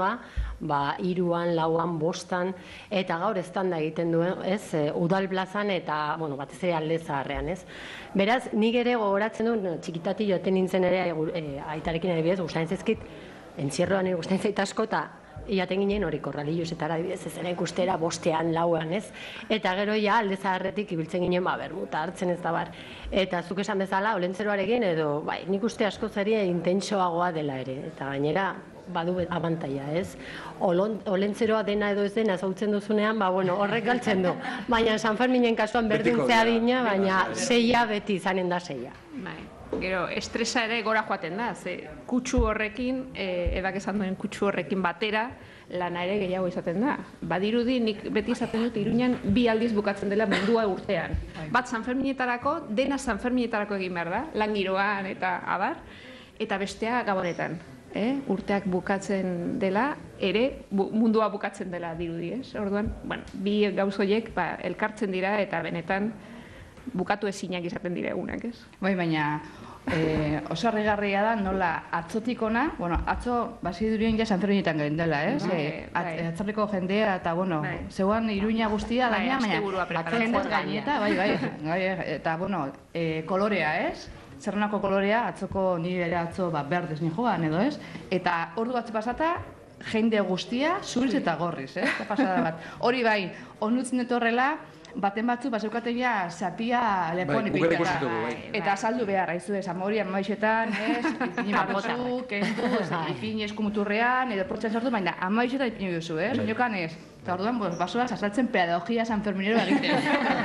Speaker 7: giroa, ba, iruan, lauan, bostan, eta gaur eztanda egiten duen, ez, udal plazan eta, bueno, batez ere Alde Zaharrean, ez. Beraz, nik ere gogoratzen du, txikitati joaten nintzen ere, e, aitarekin ere bidez, gustatzen zaizkit, entzierroan ere gustatzen zait asko, eta iaten ginen hori korralilusetara, ez zera ikustera bostean, lauan, ez. Eta gero ja, Alde Zaharretik ibiltzen ginen, ba, bermuta hartzen ez da bar. Eta zuk esan bezala, olentzeroarekin, edo, bai, nik uste asko zari intentsoagoa dela ere, eta gainera, badu abantaia, ez? Olentzeroa dena edo ez dena zautzen duzunean, ba, bueno, horrek galtzen du. Baina San Ferminen kasuan berdintzea dina, baina seia beti izanen da seia.
Speaker 8: Bai. Gero, estresa ere gora joaten da, ze kutsu horrekin, ebak esan duen kutsu horrekin batera, lana ere gehiago izaten da. Badirudi, nik beti izaten dut Iruñan bi aldiz bukatzen dela mundua urtean. Bat San Ferminetarako, dena San Ferminetarako egin behar da, lan giroan eta abar, eta bestea gabonetan. Eh? Urteak bukatzen dela, ere bu, mundua bukatzen dela dirudi, ez? Orduan, bueno, bi gauzoiek ba, elkartzen dira eta benetan bukatu ezinak izaten dira egunak, ez?
Speaker 9: Bai, baina eh, oso harrigarria da nola atzotik ona, bueno, atzo basi durien ja San Ferminetan geundela, ez?
Speaker 8: Bai,
Speaker 9: eh,
Speaker 8: bai.
Speaker 9: Atzarriko jendea eta, bueno,
Speaker 8: bai.
Speaker 9: Zeuan Iruña guztia
Speaker 8: bai,
Speaker 9: gaina, baina jendez gaineta, bai, bai, bai, eta, bueno, eh, kolorea, ez? Zerrenako kolorea, atzoko nire ere atzo ba, berdez nijoan edo ez, eta ordu batzu pasata, jende guztia, zuriz eta gorriz, ez? Eta pasada bat. Hori bai, onutzen dut horrela, baten batzu, bazeukaten ja, zapia lepoan
Speaker 3: bai,
Speaker 9: ipintea.
Speaker 3: bai.
Speaker 9: Eta saldu behar, haizu ez, amori, amaixetan, ez? Ipini barrozu, kendu, ipini eskumuturrean, edo portxan sortu, baina amaixetan ipini duzu, ez? Oinokan ez. Eta orduan, basoa azaltzen pedagogia sanferminero egiten.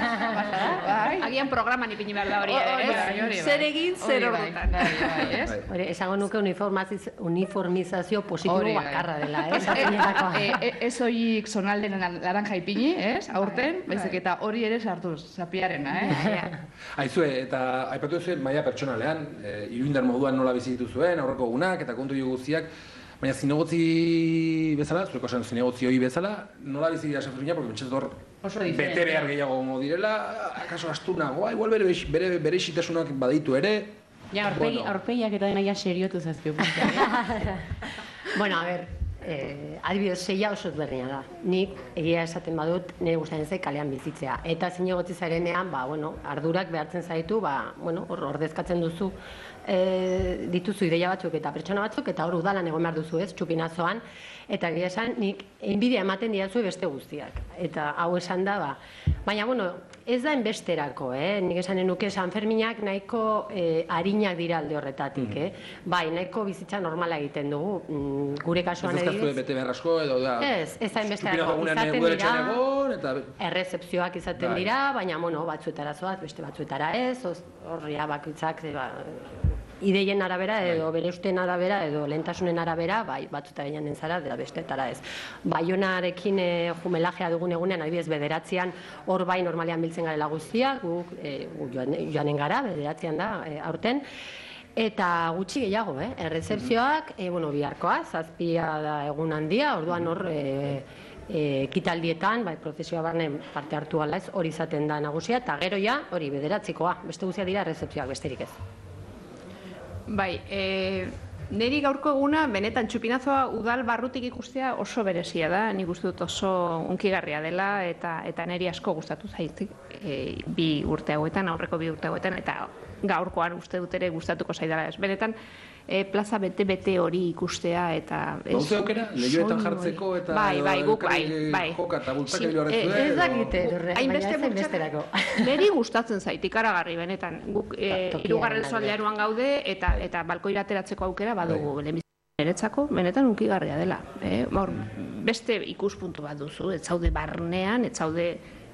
Speaker 8: Agian programan ipini behar da hori, ez? Zer egin, zer ordutan.
Speaker 7: Hori, esango nuke uniformizazio positibo bakarra dela, ez?
Speaker 9: Ez horiek zonalden laranja ipini, ez? Aurten, baizik eta hori ere sartuz, zapiarena, eh?
Speaker 3: Aizue, eta aipatu zuen maila pertsonalean, Iruindar moduan nola bizitu zuen, aurreko egunak eta kontu guztiak, baina zinegotzi bezala, zureko esan zinegotzi hori bezala, nola bizi dira San Fermina, porque mentxez hor bete behar gehiago gomo direla, akaso astunagoa, igual bere, bere, bere xitasunak badaitu ere.
Speaker 2: Ja, aurpegiak eta denaia seriotu zazpio.
Speaker 7: Bueno, a ver, eh, adibidez, seia oso ezberdina da. Nik egia esaten badut, nire gustatzen zait kalean bizitzea. Eta zinegotzi zarenean, ba, bueno, ardurak behartzen zaitu, ba, bueno, hor ordezkatzen duzu, E, dituzu ideia batzuk eta pertsona batzuk, eta hor udalan egon behar duzu ez, txupinazoan, eta egia esan, nik enbidia ematen diazu beste guztiak, eta hau esan da, ba. Baina, bueno, ez da enbesterako, eh? Nik esanen nuke San Ferminak nahiko eh, arinak dira alde horretatik, mm. eh? Bai, nahiko bizitza normala egiten dugu, mm, gure kasuan
Speaker 3: edidez. Ez dazkazue bete behar asko, edo da...
Speaker 7: Ez, ez da enbesterako, izaten dira, errezepzioak izaten bai. Dira, baina, bueno, batzuetara zoaz, beste batzuetara ez, horria bakitzak, ba, ideien arabera edo bere usten arabera edo lehentasunen arabera, bai, batzuta ginen zara, da bestetara ez. Baionarekin e, jumelajea dugun egunean, adibidez, bederatzean, hor bai normalean biltzen garela guztiak, guk e, joanen gara, bederatzean da, e, aurten, eta gutxi gehiago, eh? Errezepzioak, e, bueno, biharkoa, zazpia da egun handia, orduan hor, e, ekitaldietan, bai, prozesioa barne parte hartu ala ez, hori izaten da nagusia, eta gero ja, hori bederatzikoa, beste guztia dira errezepzioak besterik ez.
Speaker 8: Bai, e, niri gaurko eguna, benetan txupinazoa udal barrutik ikustea oso berezia da, nik uste dut oso unkigarria dela, eta eta niri asko gustatu zaitzik e, bi urte hauetan, aurreko bi urte hauetan, eta gaurkoan uste dut ere gustatuko zaidala ez. Benetan, e, plaza bete-bete hori ikustea, eta...
Speaker 3: Bauze aukera, lehioetan jartzeko, eta...
Speaker 8: Bai, bai, guk, bai, bai.
Speaker 3: Joka eta bultzak egin horretu
Speaker 7: ez dakite, baina ez enbesterako.
Speaker 8: Neri gustatzen zait, ikaragarri, benetan. Guk hirugarren soldaruan gaude, eta eta balkoira ateratzeko aukera badugu niretzako, benetan unkigarria dela. Beste ikuspuntu bat duzu, ez zaude barnean, ez zaude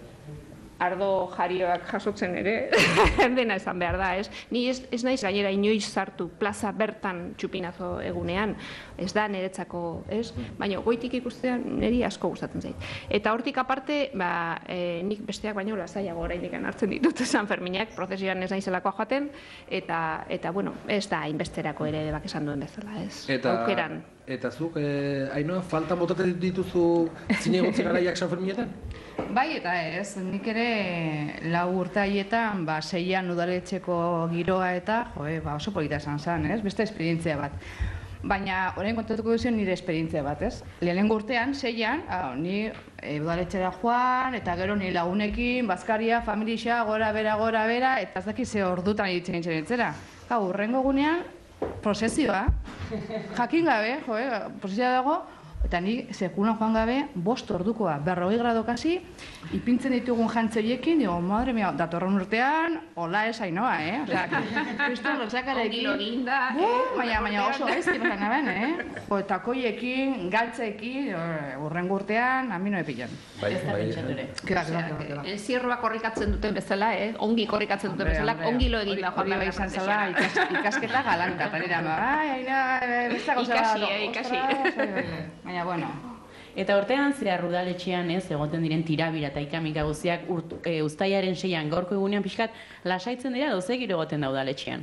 Speaker 8: ardo jarioak jasotzen ere, dena esan behar da, ez? Ni ez, ez naiz gainera inoiz sartu plaza bertan txupinazo egunean, ez da niretzako, ez? Baina goitik ikustean niri asko gustatzen zait. Eta hortik aparte, ba, e, nik besteak baino lasaiago oraindik hartzen ditut San Ferminak, prozesioan ez naizelako joaten, eta, eta bueno, ez da hainbesterako ere bak esan duen bezala, ez?
Speaker 3: Eta,
Speaker 8: aukeran.
Speaker 3: Eta zuk, eh, Ainhoa, falta botatzen dituzu zinegotzi garaiak San Ferminetan?
Speaker 9: Bai eta ez, nik ere lau urte haietan, ba, seian udaletxeko giroa eta, joe, ba, oso polita esan zen, ez? Beste esperientzia bat. Baina, orain kontatuko duzien nire esperientzia bat, ez? Lehenengo urtean, seian, ah, ni udaletxera joan, eta gero ni lagunekin, bazkaria, familia, gora bera, gora bera, eta ez dakit ze ordutan iritzen nintzen nintzera. Gau, urrengo gunean, prozesioa, jakin gabe, jo, eh, prozesioa dago, eta ni sekulan joan gabe, bost ordukoa, berrogei grado kasi, ipintzen ditugun jantzoiekin, digo, madre mia, datorren urtean, hola ez hainoa, eh? Osea, kristo lotzakarekin, baina, baina oso gaizki pasan gaben, eh? Jo, takoiekin, galtzeekin, urrengo urtean, amino epillan.
Speaker 2: Ez da pentsatu ere.
Speaker 9: Kira, kira, kira.
Speaker 8: Zierroa korrikatzen duten bezala, eh? Ongi korrikatzen duten bezala, ongi lo egin da joan
Speaker 9: behar izan zela, ikasketa galanta, eta nire, bai, aina, besta gauza
Speaker 8: ikasi, ikasi.
Speaker 9: Baina, bueno.
Speaker 2: Eta urtean zehar udaletxean ez, egoten diren tirabira eta ikamika guztiak e, uztailaren seian gaurko egunean pixkat lasaitzen dira doze giro egoten da udaletxean?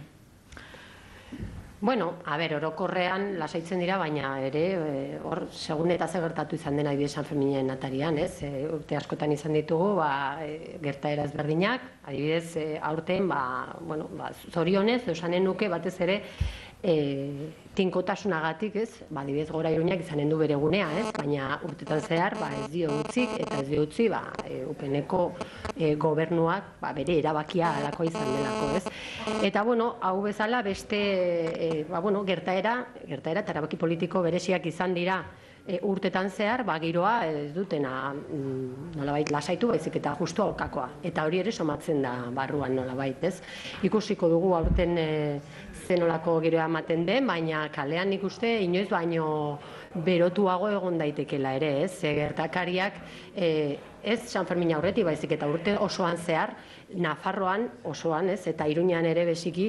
Speaker 7: Bueno, a ber, orokorrean lasaitzen dira, baina ere, hor, e, segun eta ze gertatu izan dena adibidez Sanferminen atarian, ez? E, urte askotan izan ditugu, ba, e, gertaera ezberdinak, adibidez, e, aurten, ba, bueno, ba, zorionez, esanen nuke batez ere, e, tinkotasunagatik, ez? Ba, adibidez, Gora Iruñak izanen du bere gunea, ez? Baina urtetan zehar, ba, ez dio utzik, eta ez dio utzi, ba, e, upeneko e, gobernuak, ba, bere erabakia alakoa izan delako, ez? Eta, bueno, hau bezala beste, e, ba, bueno, gertaera, gertaera eta erabaki politiko bereziak izan dira e, urtetan zehar, ba, giroa ez dutena mm, nolabait lasaitu, baizik eta justu aurkakoa. Eta hori ere somatzen da barruan nolabait, ez? Ikusiko dugu aurten e, zenolako giroa ematen den, baina kalean nik uste inoiz baino berotuago egon daitekela ere, ez? E, gertakariak e, ez Sanfermin aurretik, baizik eta urte osoan zehar, Nafarroan osoan, ez? Eta Iruñan ere beziki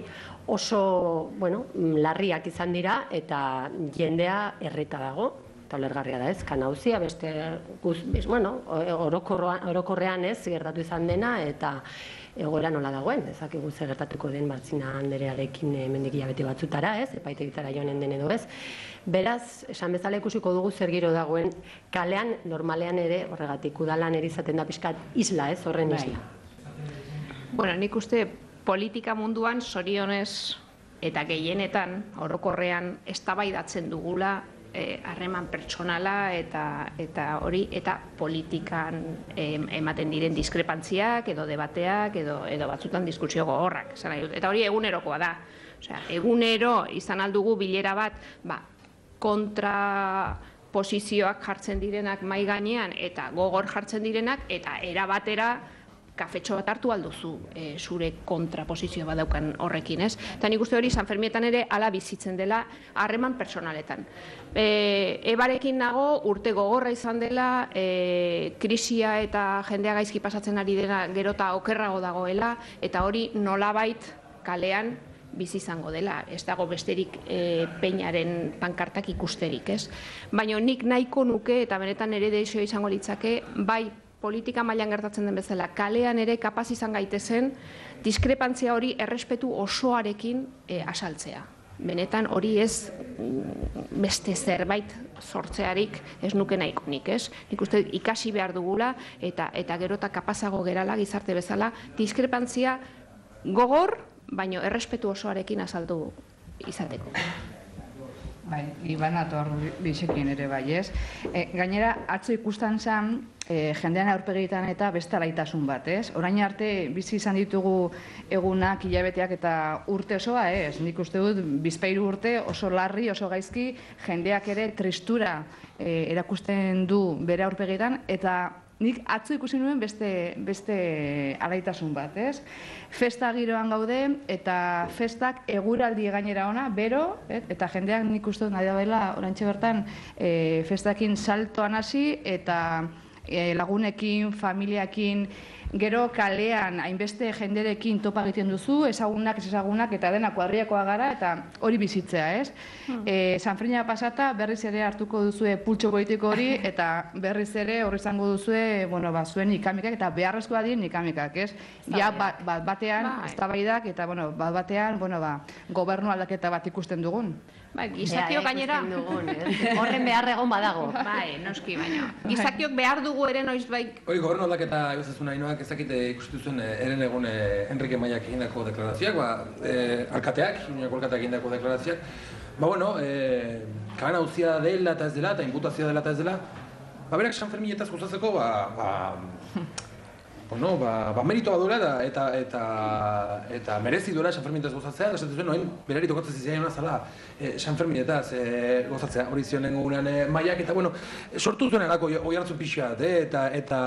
Speaker 7: oso, bueno, larriak izan dira eta jendea erreta dago. Eta olergarria da, ez? Kanauzia, beste, guz, bueno, orokorrean ez, gertatu izan dena, eta egoera nola dagoen, ezakigu ze gertatuko den Martzina Anderearekin hemendik hilabete batzutara, ez? Epaitegitara joanen den edo ez. Beraz, esan bezala ikusiko dugu zer giro dagoen kalean, normalean ere, horregatik, udalan ere izaten da pixkat isla, ez? Horren isla.
Speaker 8: Bueno, nik uste politika munduan zorionez eta gehienetan orokorrean eztabaidatzen dugula harreman pertsonala eta eta hori eta politikan em, ematen diren diskrepantziak edo debateak edo edo batzutan diskusio gogorrak, eta hori egunerokoa da. Osea, egunero izan aldugu bilera bat, ba, kontra posizioak jartzen direnak mai gainean eta gogor jartzen direnak eta era batera kafetxo bat hartu alduzu e, zure kontraposizio bat daukan horrekin, ez? Eta nik uste hori Sanfermietan ere ala bizitzen dela harreman personaletan. E, ebarekin nago urte gogorra izan dela, e, krisia eta jendea gaizki pasatzen ari dena gerota okerrago dagoela, eta hori nolabait kalean bizi izango dela, ez dago besterik e, peinaren pankartak ikusterik, ez? Baina nik nahiko nuke, eta benetan ere deizio izango litzake, bai politika mailan gertatzen den bezala, kalean ere kapaz izan gaitezen, diskrepantzia hori errespetu osoarekin e, asaltzea. Benetan hori ez beste zerbait sortzearik ez nuke nahikonik, ez? Nik uste ikasi behar dugula eta eta gerota kapazago gerala gizarte bezala, diskrepantzia gogor, baino errespetu osoarekin azaldu izateko.
Speaker 9: Bai, iban ator bisekin ere bai, ez? E, gainera, atzo ikusten zen, e, jendean aurpegitan eta beste alaitasun bat, ez? Orain arte, bizi izan ditugu egunak, hilabeteak eta urte osoa, ez? Nik uste dut, bizpahiru urte oso larri, oso gaizki, jendeak ere tristura e, erakusten du bere aurpegitan, eta nik atzo ikusi nuen beste, beste alaitasun bat, ez? Festa giroan gaude, eta festak eguraldi gainera ona, bero, et, eta jendeak nik uste dut nahi da bela, orantxe bertan, e, festakin saltoan hasi, eta e, lagunekin, familiakin, gero kalean hainbeste jenderekin topa egiten duzu, ezagunak, ez ezagunak, eta dena kuadriakoa gara, eta hori bizitzea, ez? Hmm. E, Sanfermina pasata berriz ere hartuko duzue pultxo politiko hori, eta berriz ere horri izango duzue, bueno, ba, zuen ikamikak, eta beharrezkoa diren ikamikak, ez? Ja, bat, bat batean, eztabaidak, eta, bueno, bat batean, bueno, ba, gobernu aldaketa bat ikusten dugun.
Speaker 8: Bai, gizakiok gainera.
Speaker 7: Horren behar egon badago.
Speaker 8: Bai, noski, baina. Gizakiok behar dugu ere noiz bai.
Speaker 3: Hori, gobernu aldaketa egozazun Ainoak ezakite ikustu zuen eren egun Enrique Maiak egindako deklarazioak, ba, e, alkateak, Iruñako alkateak egindako deklarazioak. ba, bueno, e, kabana uzia dela eta ez dela, eta inputazioa dela eta ez dela, ba, berak San Ferminetaz gozatzeko, ba, ba, bueno, ba, ba, meritoa duela eta, eta, eta, eta merezi duela San Ferminetaz gozatzea, eta esatzen zuen, noen, berari tokatzen zizaien zala e, San Ferminetaz e, gozatzea, hori zion nengo gunean e, maiak, eta, bueno, sortu zuen erako oi hartzun pixka, eta, eta,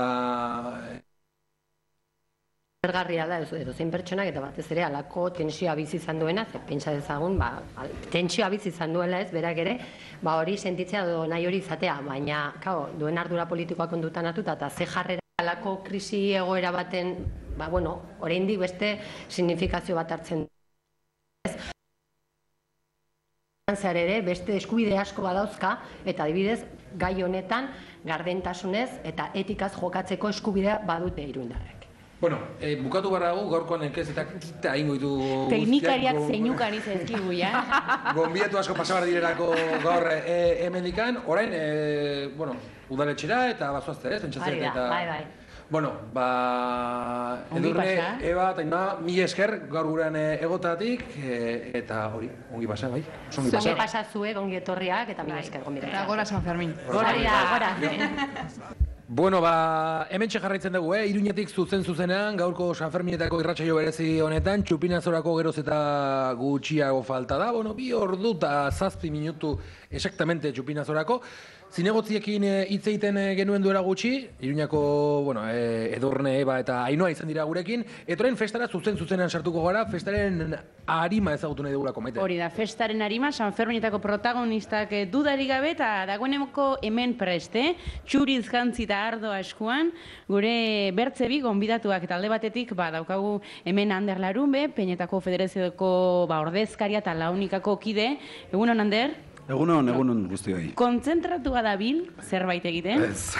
Speaker 7: Bergarria da, edo zein pertsonak eta batez ere alako tensioa bizi izan duena, ze pentsa dezagun, ba, tensioa bizi izan duela ez, berak ere, ba hori sentitzea edo nahi hori izatea, baina, kao, duen ardura politikoa kondutan atuta, eta ze jarrera alako krisi egoera baten, ba, bueno, oraindik beste signifikazio bat hartzen ez. Zehar ere, beste eskubide asko badauzka, eta adibidez, gai honetan, gardentasunez eta etikaz jokatzeko eskubidea badute Iruindarrek.
Speaker 3: Bueno, eh, bukatu barra dugu, gaurkoan enkez eta kita ingo ditu guztiak.
Speaker 2: Teknikariak zeinukan izazkigu, ja?
Speaker 3: Gonbiatu asko pasabar direlako gaur e, hemendikan, orain, e, bueno, udaletxera eta bazoazte, ez? Pentsatzen eta...
Speaker 7: Bai, bai.
Speaker 3: Bueno, ba... Edurne, Eba, eta ina, mi esker gaur gurean egotatik, e, eta hori, ongi pasa, bai? Ongi pasa.
Speaker 7: Ongi pasa zuek, ongi etorriak, eta mi esker gonbidatzea.
Speaker 9: Eta gora San Fermin.
Speaker 7: Gora, gora.
Speaker 3: Bueno, ba, hementxe jarraitzen dugu, eh? Iruñetik zuzen zuzenean, gaurko San Ferminetako irratsaio berezi honetan, Txupinazorako geroz eta gutxiago falta da, bueno, bi ordu eta zazpi minutu exactamente Txupinazorako. Zinegotziekin hitz egiten genuen duela gutxi, Iruñako, bueno, e, Edurne, Eba eta Ainoa izan dira gurekin, eta orain festara zuzen zuzenean sartuko gara, festaren arima ezagutu nahi dugulako, Maite.
Speaker 2: Hori da, festaren arima, San Ferminetako protagonistak dudarik gabe, eta dagoeneko hemen preste, txuriz jantzi eta ardoa eskuan, gure bertzebi gonbidatuak eta alde batetik, ba, daukagu hemen Ander Larunbe, Peñetako Federazioko ba, ordezkaria eta launikako kide. Egunon, Ander?
Speaker 10: Egunon, egunon guztioi.
Speaker 2: Kontzentratua da bil, zerbait egiten?
Speaker 10: Ez,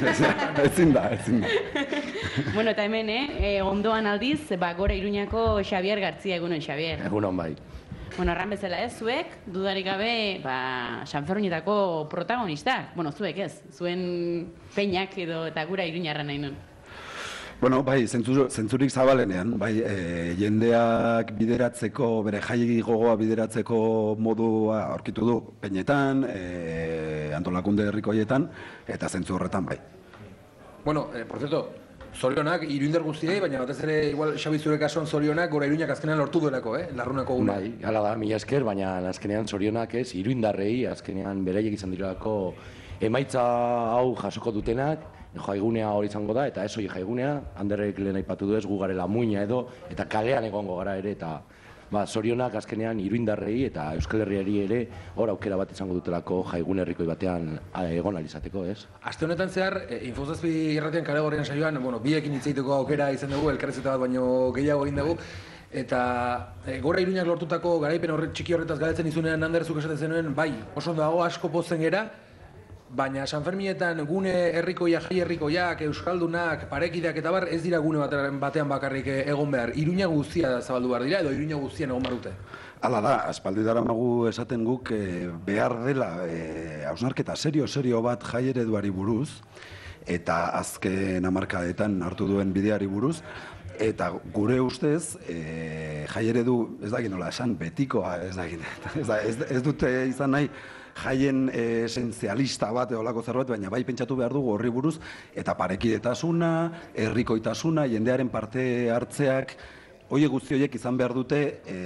Speaker 10: ezin da, ezin da.
Speaker 2: Bueno, eta hemen, eh, ondoan aldiz, ba, gora Iruñako Xabier Gartzia, egunon, Xabier.
Speaker 11: Egunon, bai.
Speaker 2: Bueno, erran bezala ez, zuek, dudarik gabe, ba, San Ferminetako protagonistak. Bueno, zuek ez, zuen peinak edo eta gura Iruñarra nahi nun.
Speaker 10: Bueno, bai, zentzur, zentzurik zabalenean, bai, e, jendeak bideratzeko, bere jai gogoa bideratzeko modua aurkitu du Peñetan, e, antolakunde herrikoietan, eta zentzu horretan, bai.
Speaker 3: Bueno, eh, por cierto, zorionak, Iruindar guztiei, baina batez ere, igual, Xabi zure kasuan zorionak, gora Iruñak azkenean lortu duelako, eh? Larrunako guna.
Speaker 11: Bai, hala da, mila esker, baina azkenean zorionak ez, Iruindarrei, azkenean beraiek izan direlako emaitza hau jasoko dutenak, jaigunea hori izango da, eta ez hori jaigunea, Anderrek lehen aipatu du ez, gu garela muina edo, eta kalean egongo gara ere, eta ba, zorionak azkenean Iruindarrei eta Euskal Herriari ere hor aukera bat izango dutelako jaigun herrikoi batean egon alizateko, ez?
Speaker 3: Aste honetan zehar, Infozazpi irratian kale gorrian saioan, bueno, biekin hitz egiteko aukera izan dugu, elkarrezeta bat baino gehiago egin dugu, eta e, gora Iruñak lortutako garaipen horret txiki horretaz galetzen izunean Anderzuk esaten zenuen, bai, oso dago asko pozen gera, baina San Ferminetan gune herrikoia, jai herrikoiak, euskaldunak, parekideak eta bar, ez dira gune batean bakarrik egon behar. Iruña guztia zabaldu behar dira, edo Iruña guztien egon behar dute?
Speaker 10: Hala da, aspaldi daramagu esaten guk e, behar dela e, hausnarketa serio-serio bat jai ereduari buruz, eta azken hamarkadetan hartu duen bideari buruz, eta gure ustez, e, jai eredu, ez da nola esan, betikoa, ez da ez, da, ez, ez dute izan nahi, jaien esenzialista bat eolako zerbait, baina bai pentsatu behar dugu horri buruz, eta parekidetasuna, herrikoitasuna, jendearen parte hartzeak, horiek guzti horiek izan behar dute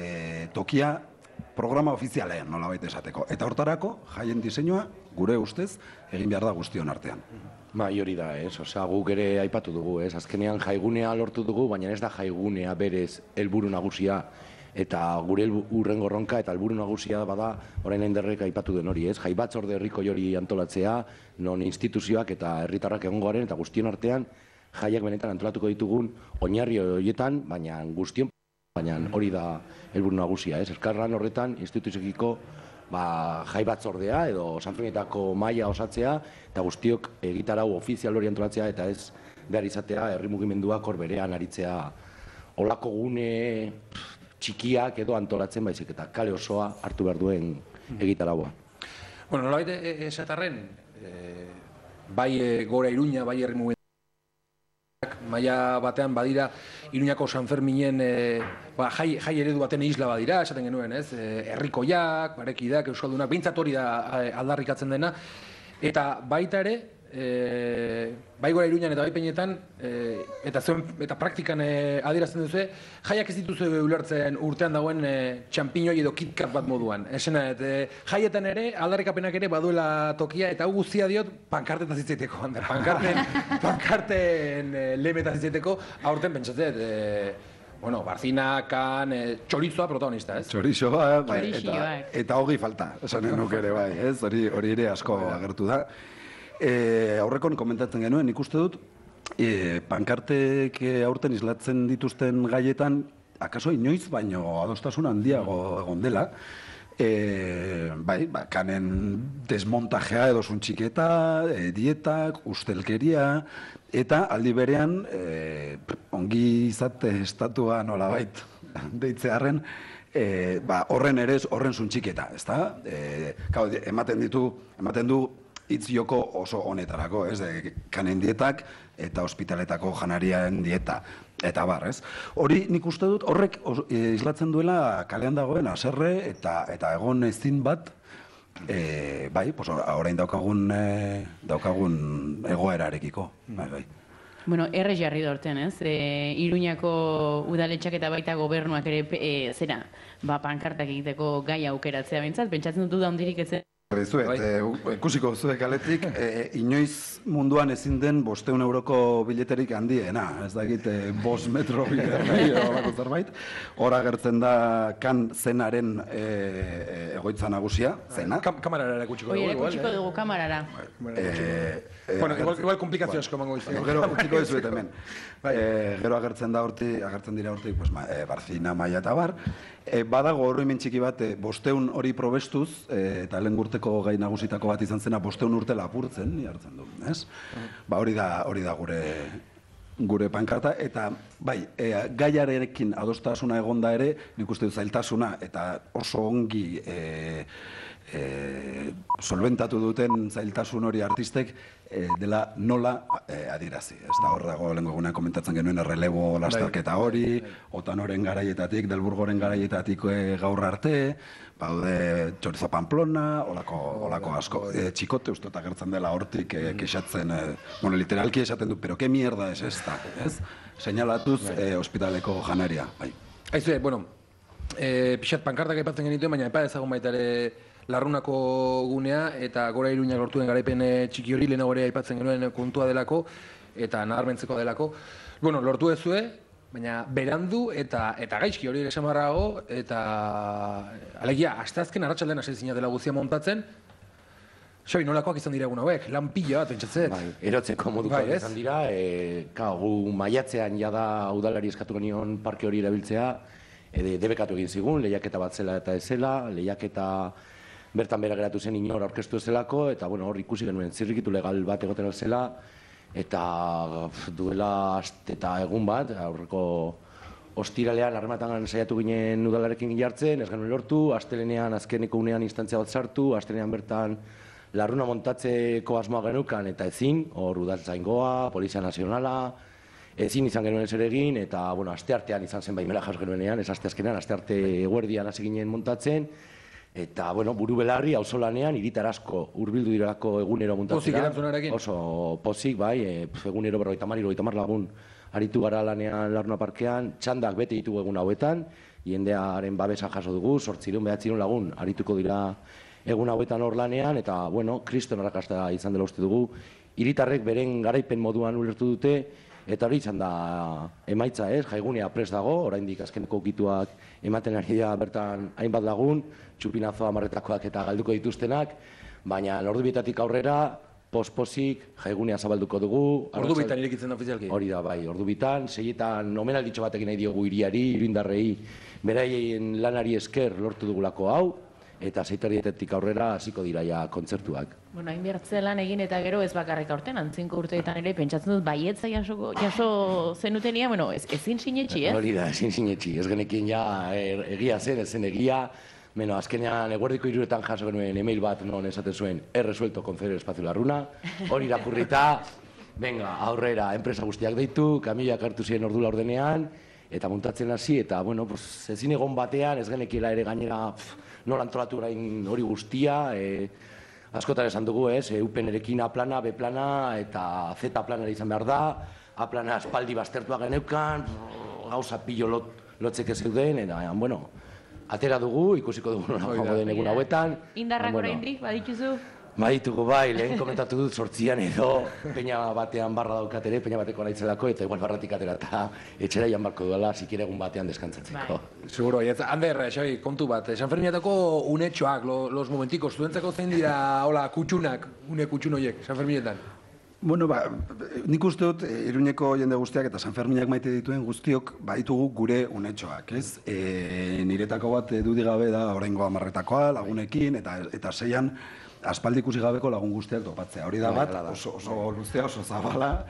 Speaker 10: e, tokia programa ofizialean nola baita esateko. Eta hortarako, jaien diseinua, gure ustez, egin behar da guztion artean.
Speaker 11: Bai, hori da, ez, osea, guk ere aipatu dugu, ez, azkenean jaigunea lortu dugu, baina ez da jaigunea berez helburu nagusia, eta gure urrengo ronka eta helburu nagusia bada orain Anderrek aipatu den hori, ez? Jai batzorde herrikoi hori antolatzea, non instituzioak eta herritarrak egongo garen eta guztion artean jaiak benetan antolatuko ditugun oinarri horietan, baina guztion, baina hori da helburu nagusia, ez? Elkarlan horretan instituzioekiko ba, jai batzordea edo San Ferminetako maila osatzea eta guztiok egitarau ofizial hori antolatzea eta ez behar izatea herri mugimenduak hor berean aritzea olako gune txikiak edo antolatzen baizik eta kale osoa hartu behar duen egitaraua.
Speaker 3: Bueno, nolabait esatarren, bai gora Iruña, bai herri mugimendu maila batean badira Iruñako Sanferminen e, ba, jai, jai eredu baten isla badira, esaten genuen, ez? E, herrikoiak, barekidak, euskaldunak, behintzat hori da aldarrikatzen dena. Eta baita ere, e, bai gora Iruñan eta bai Peinetan, e, eta zuen, eta praktikan e, adierazten duzu, jaiak ez dituzu ulertzen urtean dagoen e, txampiñoi edo KitKat bat moduan. Esena, e, jaietan ere, aldarrikapenak ere baduela tokia, eta hau guztia diot, pankarten zitzaiteko, pankarten, pankarten e, lemetan zitzaiteko, aurten pentsatzet, e, bueno, Barcina, Kan, e, txorizoa protagonista, ez?
Speaker 10: Txorizoa, bai, eta, eta hogi falta, esanen nuke ere bai, ez? Hori, hori ere asko agertu da. E, aurrekon komentatzen genuen, ikuste dut, e, pankartek aurten islatzen dituzten gaietan, akaso inoiz baino adostasun handiago egon dela, e, bai, ba, Kanen desmontajea edo zuntxiketa, e, dietak, ustelkeria, eta aldi berean, e, ongi izate estatua nolabait deitzearren, e, ba, horren ere horren zuntxiketa, ezta? E, kau, ematen ditu, ematen du, hitz joko oso honetarako, ez, de, Kanen dietak eta ospitaletako janarien dieta, eta bar, ez. Hori nik uste dut, horrek e, islatzen duela kalean dagoen haserre eta eta egon ezin bat, e, bai, pues, orain daukagun, e, daukagun egoerarekiko, bai, bai.
Speaker 2: Bueno, erre jarri dorten, ez? E, Iruñako udaletxak eta baita gobernuak ere e, zera, ba, pankartak egiteko gai aukeratzea bentsat, pentsatzen dut da hondirik ez.
Speaker 10: Zuet, e, ikusiko zuek aletik, e, inoiz munduan ezin den bosteun euroko bileterik handiena, ez da egite bost metro bileterik zerbait. Hora gertzen da Kan zenaren e, egoitza nagusia, zena.
Speaker 3: Kam, kamarara erakutsiko dugu.
Speaker 2: Oie, erakutsiko dugu kamarara.
Speaker 3: Bueno, igual, igual komplikazio asko mango izan.
Speaker 10: Gero utziko dizuet hemen. E, gero agertzen da hortik, agertzen dira hortik, pues, e, Barcina, Maia eta bar. E, badago horrein txiki bat, e, bosteun hori probestuz, e, eta lehen urteko gai nagusitako bat izan zena, bosteun urte lapurtzen, ni hartzen du, ez? Ba hori da, hori da gure, gure pankarta, eta bai, e, gaiarekin adostasuna egonda ere, nik uste dut zailtasuna, eta oso ongi e, e, solventatu duten zailtasun hori artistek, e, dela nola e, adirazi. Ez da hor dago lehenko egunean komentatzen genuen errelebo lastarketa hori, Otanoren garaietatik, Delburgoren garaietatik e, gaur arte, baude Txorizo Pamplona, olako, olako asko. E, txikote uste eta gertzen dela hortik e, kexatzen, e, bueno, literalki esaten du, pero que mierda es esta, ez? Señalatuz e, ospitaleko janaria, bai.
Speaker 3: Aizue, bueno, e, pixat pankartak aipatzen genituen, baina epa ezagun baita ere Larrunako gunea eta Gora Iruñak lortuen garaipen txiki hori lehenago ere aipatzen genuen kontua delako eta nabarmentzeko delako. Bueno, lortu ezue, baina berandu eta eta gaizki hori ere samarrago eta alegia, asteazken arratsaldean hasi zinatela guztia montatzen. Xabi, nolakoak izan dira egun hauek? Lan pila bat, pentsatzet.
Speaker 11: Bai, erotzeko modukoak bai, izan dira. E, ka, gu maiatzean jada udalari eskatu genion parke hori erabiltzea, e, debekatu egin zigun, lehiaketa bat zela eta ezela, lehiaketa bertan bera geratu zen inor aurkeztu ezelako, eta bueno, hor ikusi genuen zirrikitu legal bat egoten zela, eta duela aste eta egun bat, aurreko ostiralean harrematan saiatu ginen udalarekin jartzen, ez genuen lortu, astelenean azkeneko unean instantzia bat sartu, astelenean bertan larruna montatzeko asmoa genukan, eta ezin, hor udaltzaingoa, Polizia Nazionala, ezin izan genuen ezer egin, eta bueno, aste artean izan zen baimela jaso genuenean, ez aste azkenean, aste arte eguerdian hasi ginen montatzen, eta, bueno, buru belarri, auzolanean, hiritar asko hurbildu direlako egunero montatzera.
Speaker 3: Pozik erantzunarekin?
Speaker 11: Oso pozik, bai, e, egunero berrogeita hamar, hirurogeita hamar lagun aritu gara lanean Larruna Parkean, txandak bete ditugu egun hauetan, jendearen babesa jaso dugu, zortziehun bederatziehun lagun arituko dira egun hauetan hor lanean, eta, bueno, kriston arrakasta izan dela uste dugu, hiritarrek beren garaipen moduan ulertu dute, eta hori izan da emaitza, ez? Jaigunea prest dago, oraindik azkeneko ukituak ematen ari da bertan hainbat lagun, txupinazo amarretakoak eta galduko dituztenak, baina ordubietatik aurrera, pospozik, jaigunea zabalduko dugu.
Speaker 3: Ordubitan irekitzen da ofizialki?
Speaker 11: Hori da, bai, ordubitan, seietan omenalditxo batekin nahi diogu hiriari, iruindarrei, beraien lanari esker lortu dugulako hau, eta zeitarietetik aurrera hasiko dira ja kontzertuak.
Speaker 2: Bueno, hain behartze lan egin eta gero ez bakarrik aurten, antzinko urteetan ere, pentsatzen dut baietza jaso, jaso zenutenia, bueno, ez, ezin sinetxi, ez?
Speaker 11: Hori da, ezin sinetxi, ez genekin ja er, egia zen, ez zen egia, bueno, azkenean eguerdiko hiruretan jaso genuen email bat non esaten zuen, he resuelto con cero espacio Larruna, hori irakurrita, venga, aurrera, enpresa guztiak deitu, kamioak hartu ziren ordu laurdenean, eta montatzen hasi, eta, bueno, pues, ezin egon batean, ez genekiela ere gainera nola antolatu orain hori guztia, e, askotan esan dugu, ez, e, upenerekin A plana, B plana, eta Z plana izan behar da, A plana espaldi baztertua geneukan, gauza pilo lot, lotzeke zeuden, eta, bueno, atera dugu, ikusiko dugu nola joango den egun hauetan.
Speaker 2: Indarrak oraindik, badituzu?
Speaker 11: Baditugu bai, lehen komentatu dut sortzian edo peña batean barra daukat ere, peña bateko naitzelako, eta igual barratik atera eta etxera joan barko duela, sikiera egun batean deskantzatzeko.
Speaker 3: Seguro, ez. Ander, Xabi, kontu bat, San Ferminetako unetxoak, los momentikos, zuentzako zein dira, hola, kutxunak, une kutxun horiek, San Ferminetan?
Speaker 10: Bueno, ba, nik uste dut, Iruñeko jende guztiak eta San Ferminak maite dituen guztiok baitugu gure unetxoak, ez? E, niretako bat dudigabe da oraingo hamarretakoa, lagunekin, eta, eta seian aspaldi ikusi gabeko lagun guztiak topatzea. Hori da bat, oso, oso guztia, oso zabala.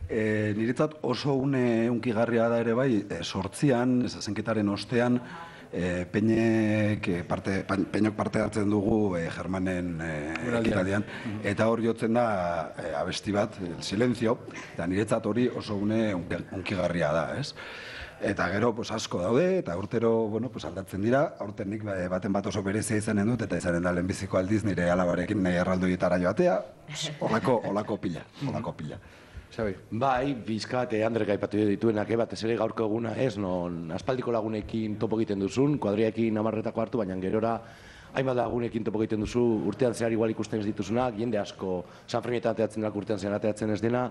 Speaker 10: E, niretzat oso une unkigarria da ere bai, e, sortzian, zezenketaren ostean, e, peinek parte, peinok parte hartzen dugu e, Germanen e, ekitaldian, eta hor jotzen da e, abesti bat, El Silencio, eta niretzat hori oso une unkigarria da, ez? Eta gero pues, asko daude, eta urtero bueno, pues, aldatzen dira, aurten nik baten bat oso berezia izanen dut, eta izanen da lehenbiziko aldiz nire alabarekin nahi erraldoietara joatea, olako, olako pila, olako pila.
Speaker 3: Xabi.
Speaker 11: Bai, bizkat, Andrek aipatu dituenak, batez ere gaurko eguna ez, non aspaldiko lagunekin topo egiten duzun, kuadriakin hamarretako hartu, baina gerora hainbat lagunekin topo egiten duzu, urtean zehar igual ikusten ez dituzunak, jende asko San Ferminetan ateatzen dela, urtean zehar ateatzen ez dena.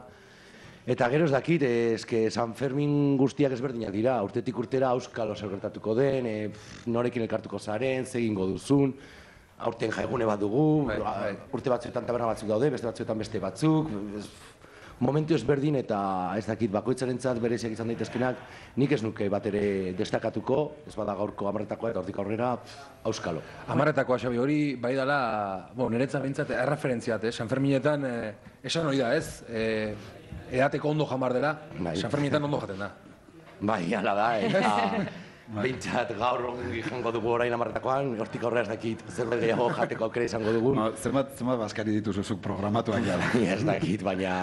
Speaker 11: Eta gero ez dakit, eske San Fermin guztiak ezberdinak dira, urtetik urtera auskalo zer gertatuko den, e, norekin elkartuko zaren, zegingo duzun, aurten jaigune bat dugu, bai, bai. Urte batzuetan taberna batzuk daude, beste batzuetan beste batzuk, ez, momentu ezberdin eta ez dakit bakoitzarentzat bereziak izan daitezkenak, nik ez nuke bat ere destakatuko, ez bada gaurko hamarretakoa eta hortik aurrera auskalo.
Speaker 3: Hamarretakoa, Xabi, hori bai dela, bo, niretzat behintzat erreferentziat, eh? San Ferminetan eh, esan hori da, ez? Eh, edateko ondo jamar dela, bai. San Ferminetan ondo jaten da.
Speaker 11: Bai, hala da, eta behintzat gaur ongi jango dugu orain hamarretakoan, hortik aurrera ez dakit zerbait gehiago jateko aukera izango dugu.
Speaker 10: No, zenbat, zenbat baskari dituzuzuk programatuak jala.
Speaker 11: Ez dakit, baina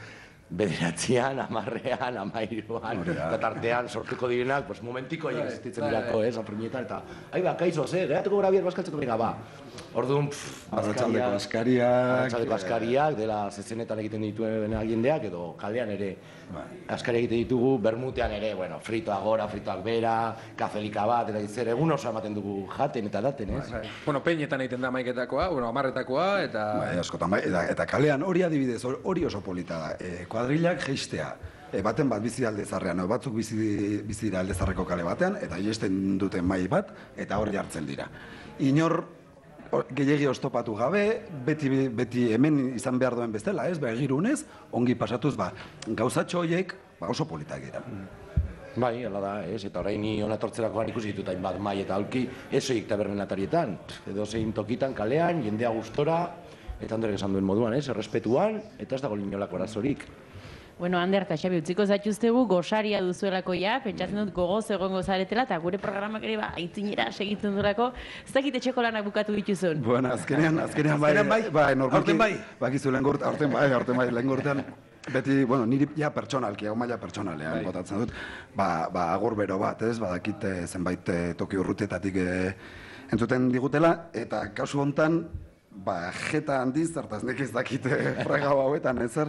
Speaker 11: bederatzean, hamarrean, hamairuan, eta tartean sortuko direnak, pues, momentiko haiek existitzen dirako, eh, San Ferminetan, eta ai ba, kaizo, ze, geratuko gara bier baskaltzeko venga, ba. Orduan,
Speaker 10: Arratsaldeko askariak,
Speaker 11: Arratsaldeko askariak, dela zezenetan egiten dituen jendeak, edo kalean ere askari egiten ditugu, bermutean ere, bueno, fritoak gora, fritoak bera, kafelika bat, eta zer, egun oso ematen dugu jaten eta daten, ez?
Speaker 3: Bueno, peinetan egiten da maiketakoa, bueno, hamarretakoa, eta...
Speaker 10: Bai, askotan, bai, eta, eta kalean hori adibidez, hori oso polita da, e, kuadrilak jeistea. E, baten bat bizi aldezarrean, no? Batzuk bizi, bizi dira aldezarreko kale batean, eta jesten duten mai bat, eta hor jartzen dira. Inor gehiagi oztopatu gabe, beti, beti hemen izan behar duen bestela, ez? Begirunez, ongi pasatuz, ba, gauzatxo horiek ba, oso politak dira.
Speaker 11: Bai, hala da, ez, eta orain ni hona tortzerakoan ikusi ditut hainbat mai eta aulki, ez oik tabernenatarietan, edo zein tokitan kalean, jendea gustora, eta Anderek esan duen moduan, ez, errespetuan, eta ez dago inolako arazorik.
Speaker 2: Bueno, Ander eta Xabi, utziko zaituztegu gosaria duzuelako ja, pentsatzen dut gogoz egongo zaretela, eta gure programak ere ba, aitzinera segitzen durako, ez dakit etxeko lanak bukatu dituzun.
Speaker 10: Bueno, azkenean, azkenean bai, bai, bai, normalki, bai, bakizu lehen gurt, aurten bai, aurten bai, lehen gurtean, beti, bueno, niri ja pertsonalki, hau maila pertsonalean bai. Botatzen dut, ba, ba, agur bero bat, ez, badakit zenbait toki urrutietatik e, entzuten digutela, eta kasu hontan, ba, jeta handiz, hartaz nik ez dakite frega hauetan, ezer,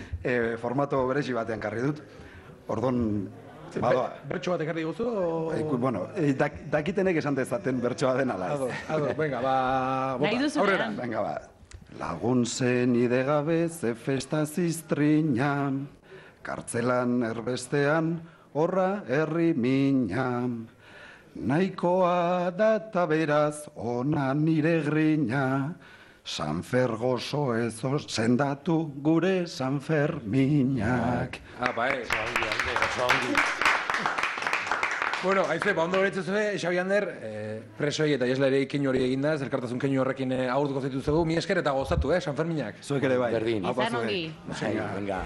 Speaker 10: e, formato berezi batean karri dut. Ordon, badoa.
Speaker 3: Bertso bat ekarri guzu? O...
Speaker 10: Bueno, e, dak, dakitenek esan dezaten bertsoa den ala ez.
Speaker 3: Ado, ado, venga, ba, bota, aurrera.
Speaker 10: Venga, ba. Lagun zen idegabe ze festa ziztrina, kartzelan erbestean, horra herri mina. Nahikoa data beraz, ona nire grina, Sanfer gozo ezo sendatu gure Sanferminak.
Speaker 3: Ah, bai. Bueno, haize, ba, ondo horretzen zuen, Xabi Ander, eh, presoi eta jesla ere keinu hori eginda, zerkartasun keinu horrekin eh, aurduko zaitu zegu, mi esker eta gozatu, eh, Sanferminak.
Speaker 10: Zuek ere bai.
Speaker 11: Berdin.
Speaker 2: Izan ongi.
Speaker 11: Venga, venga.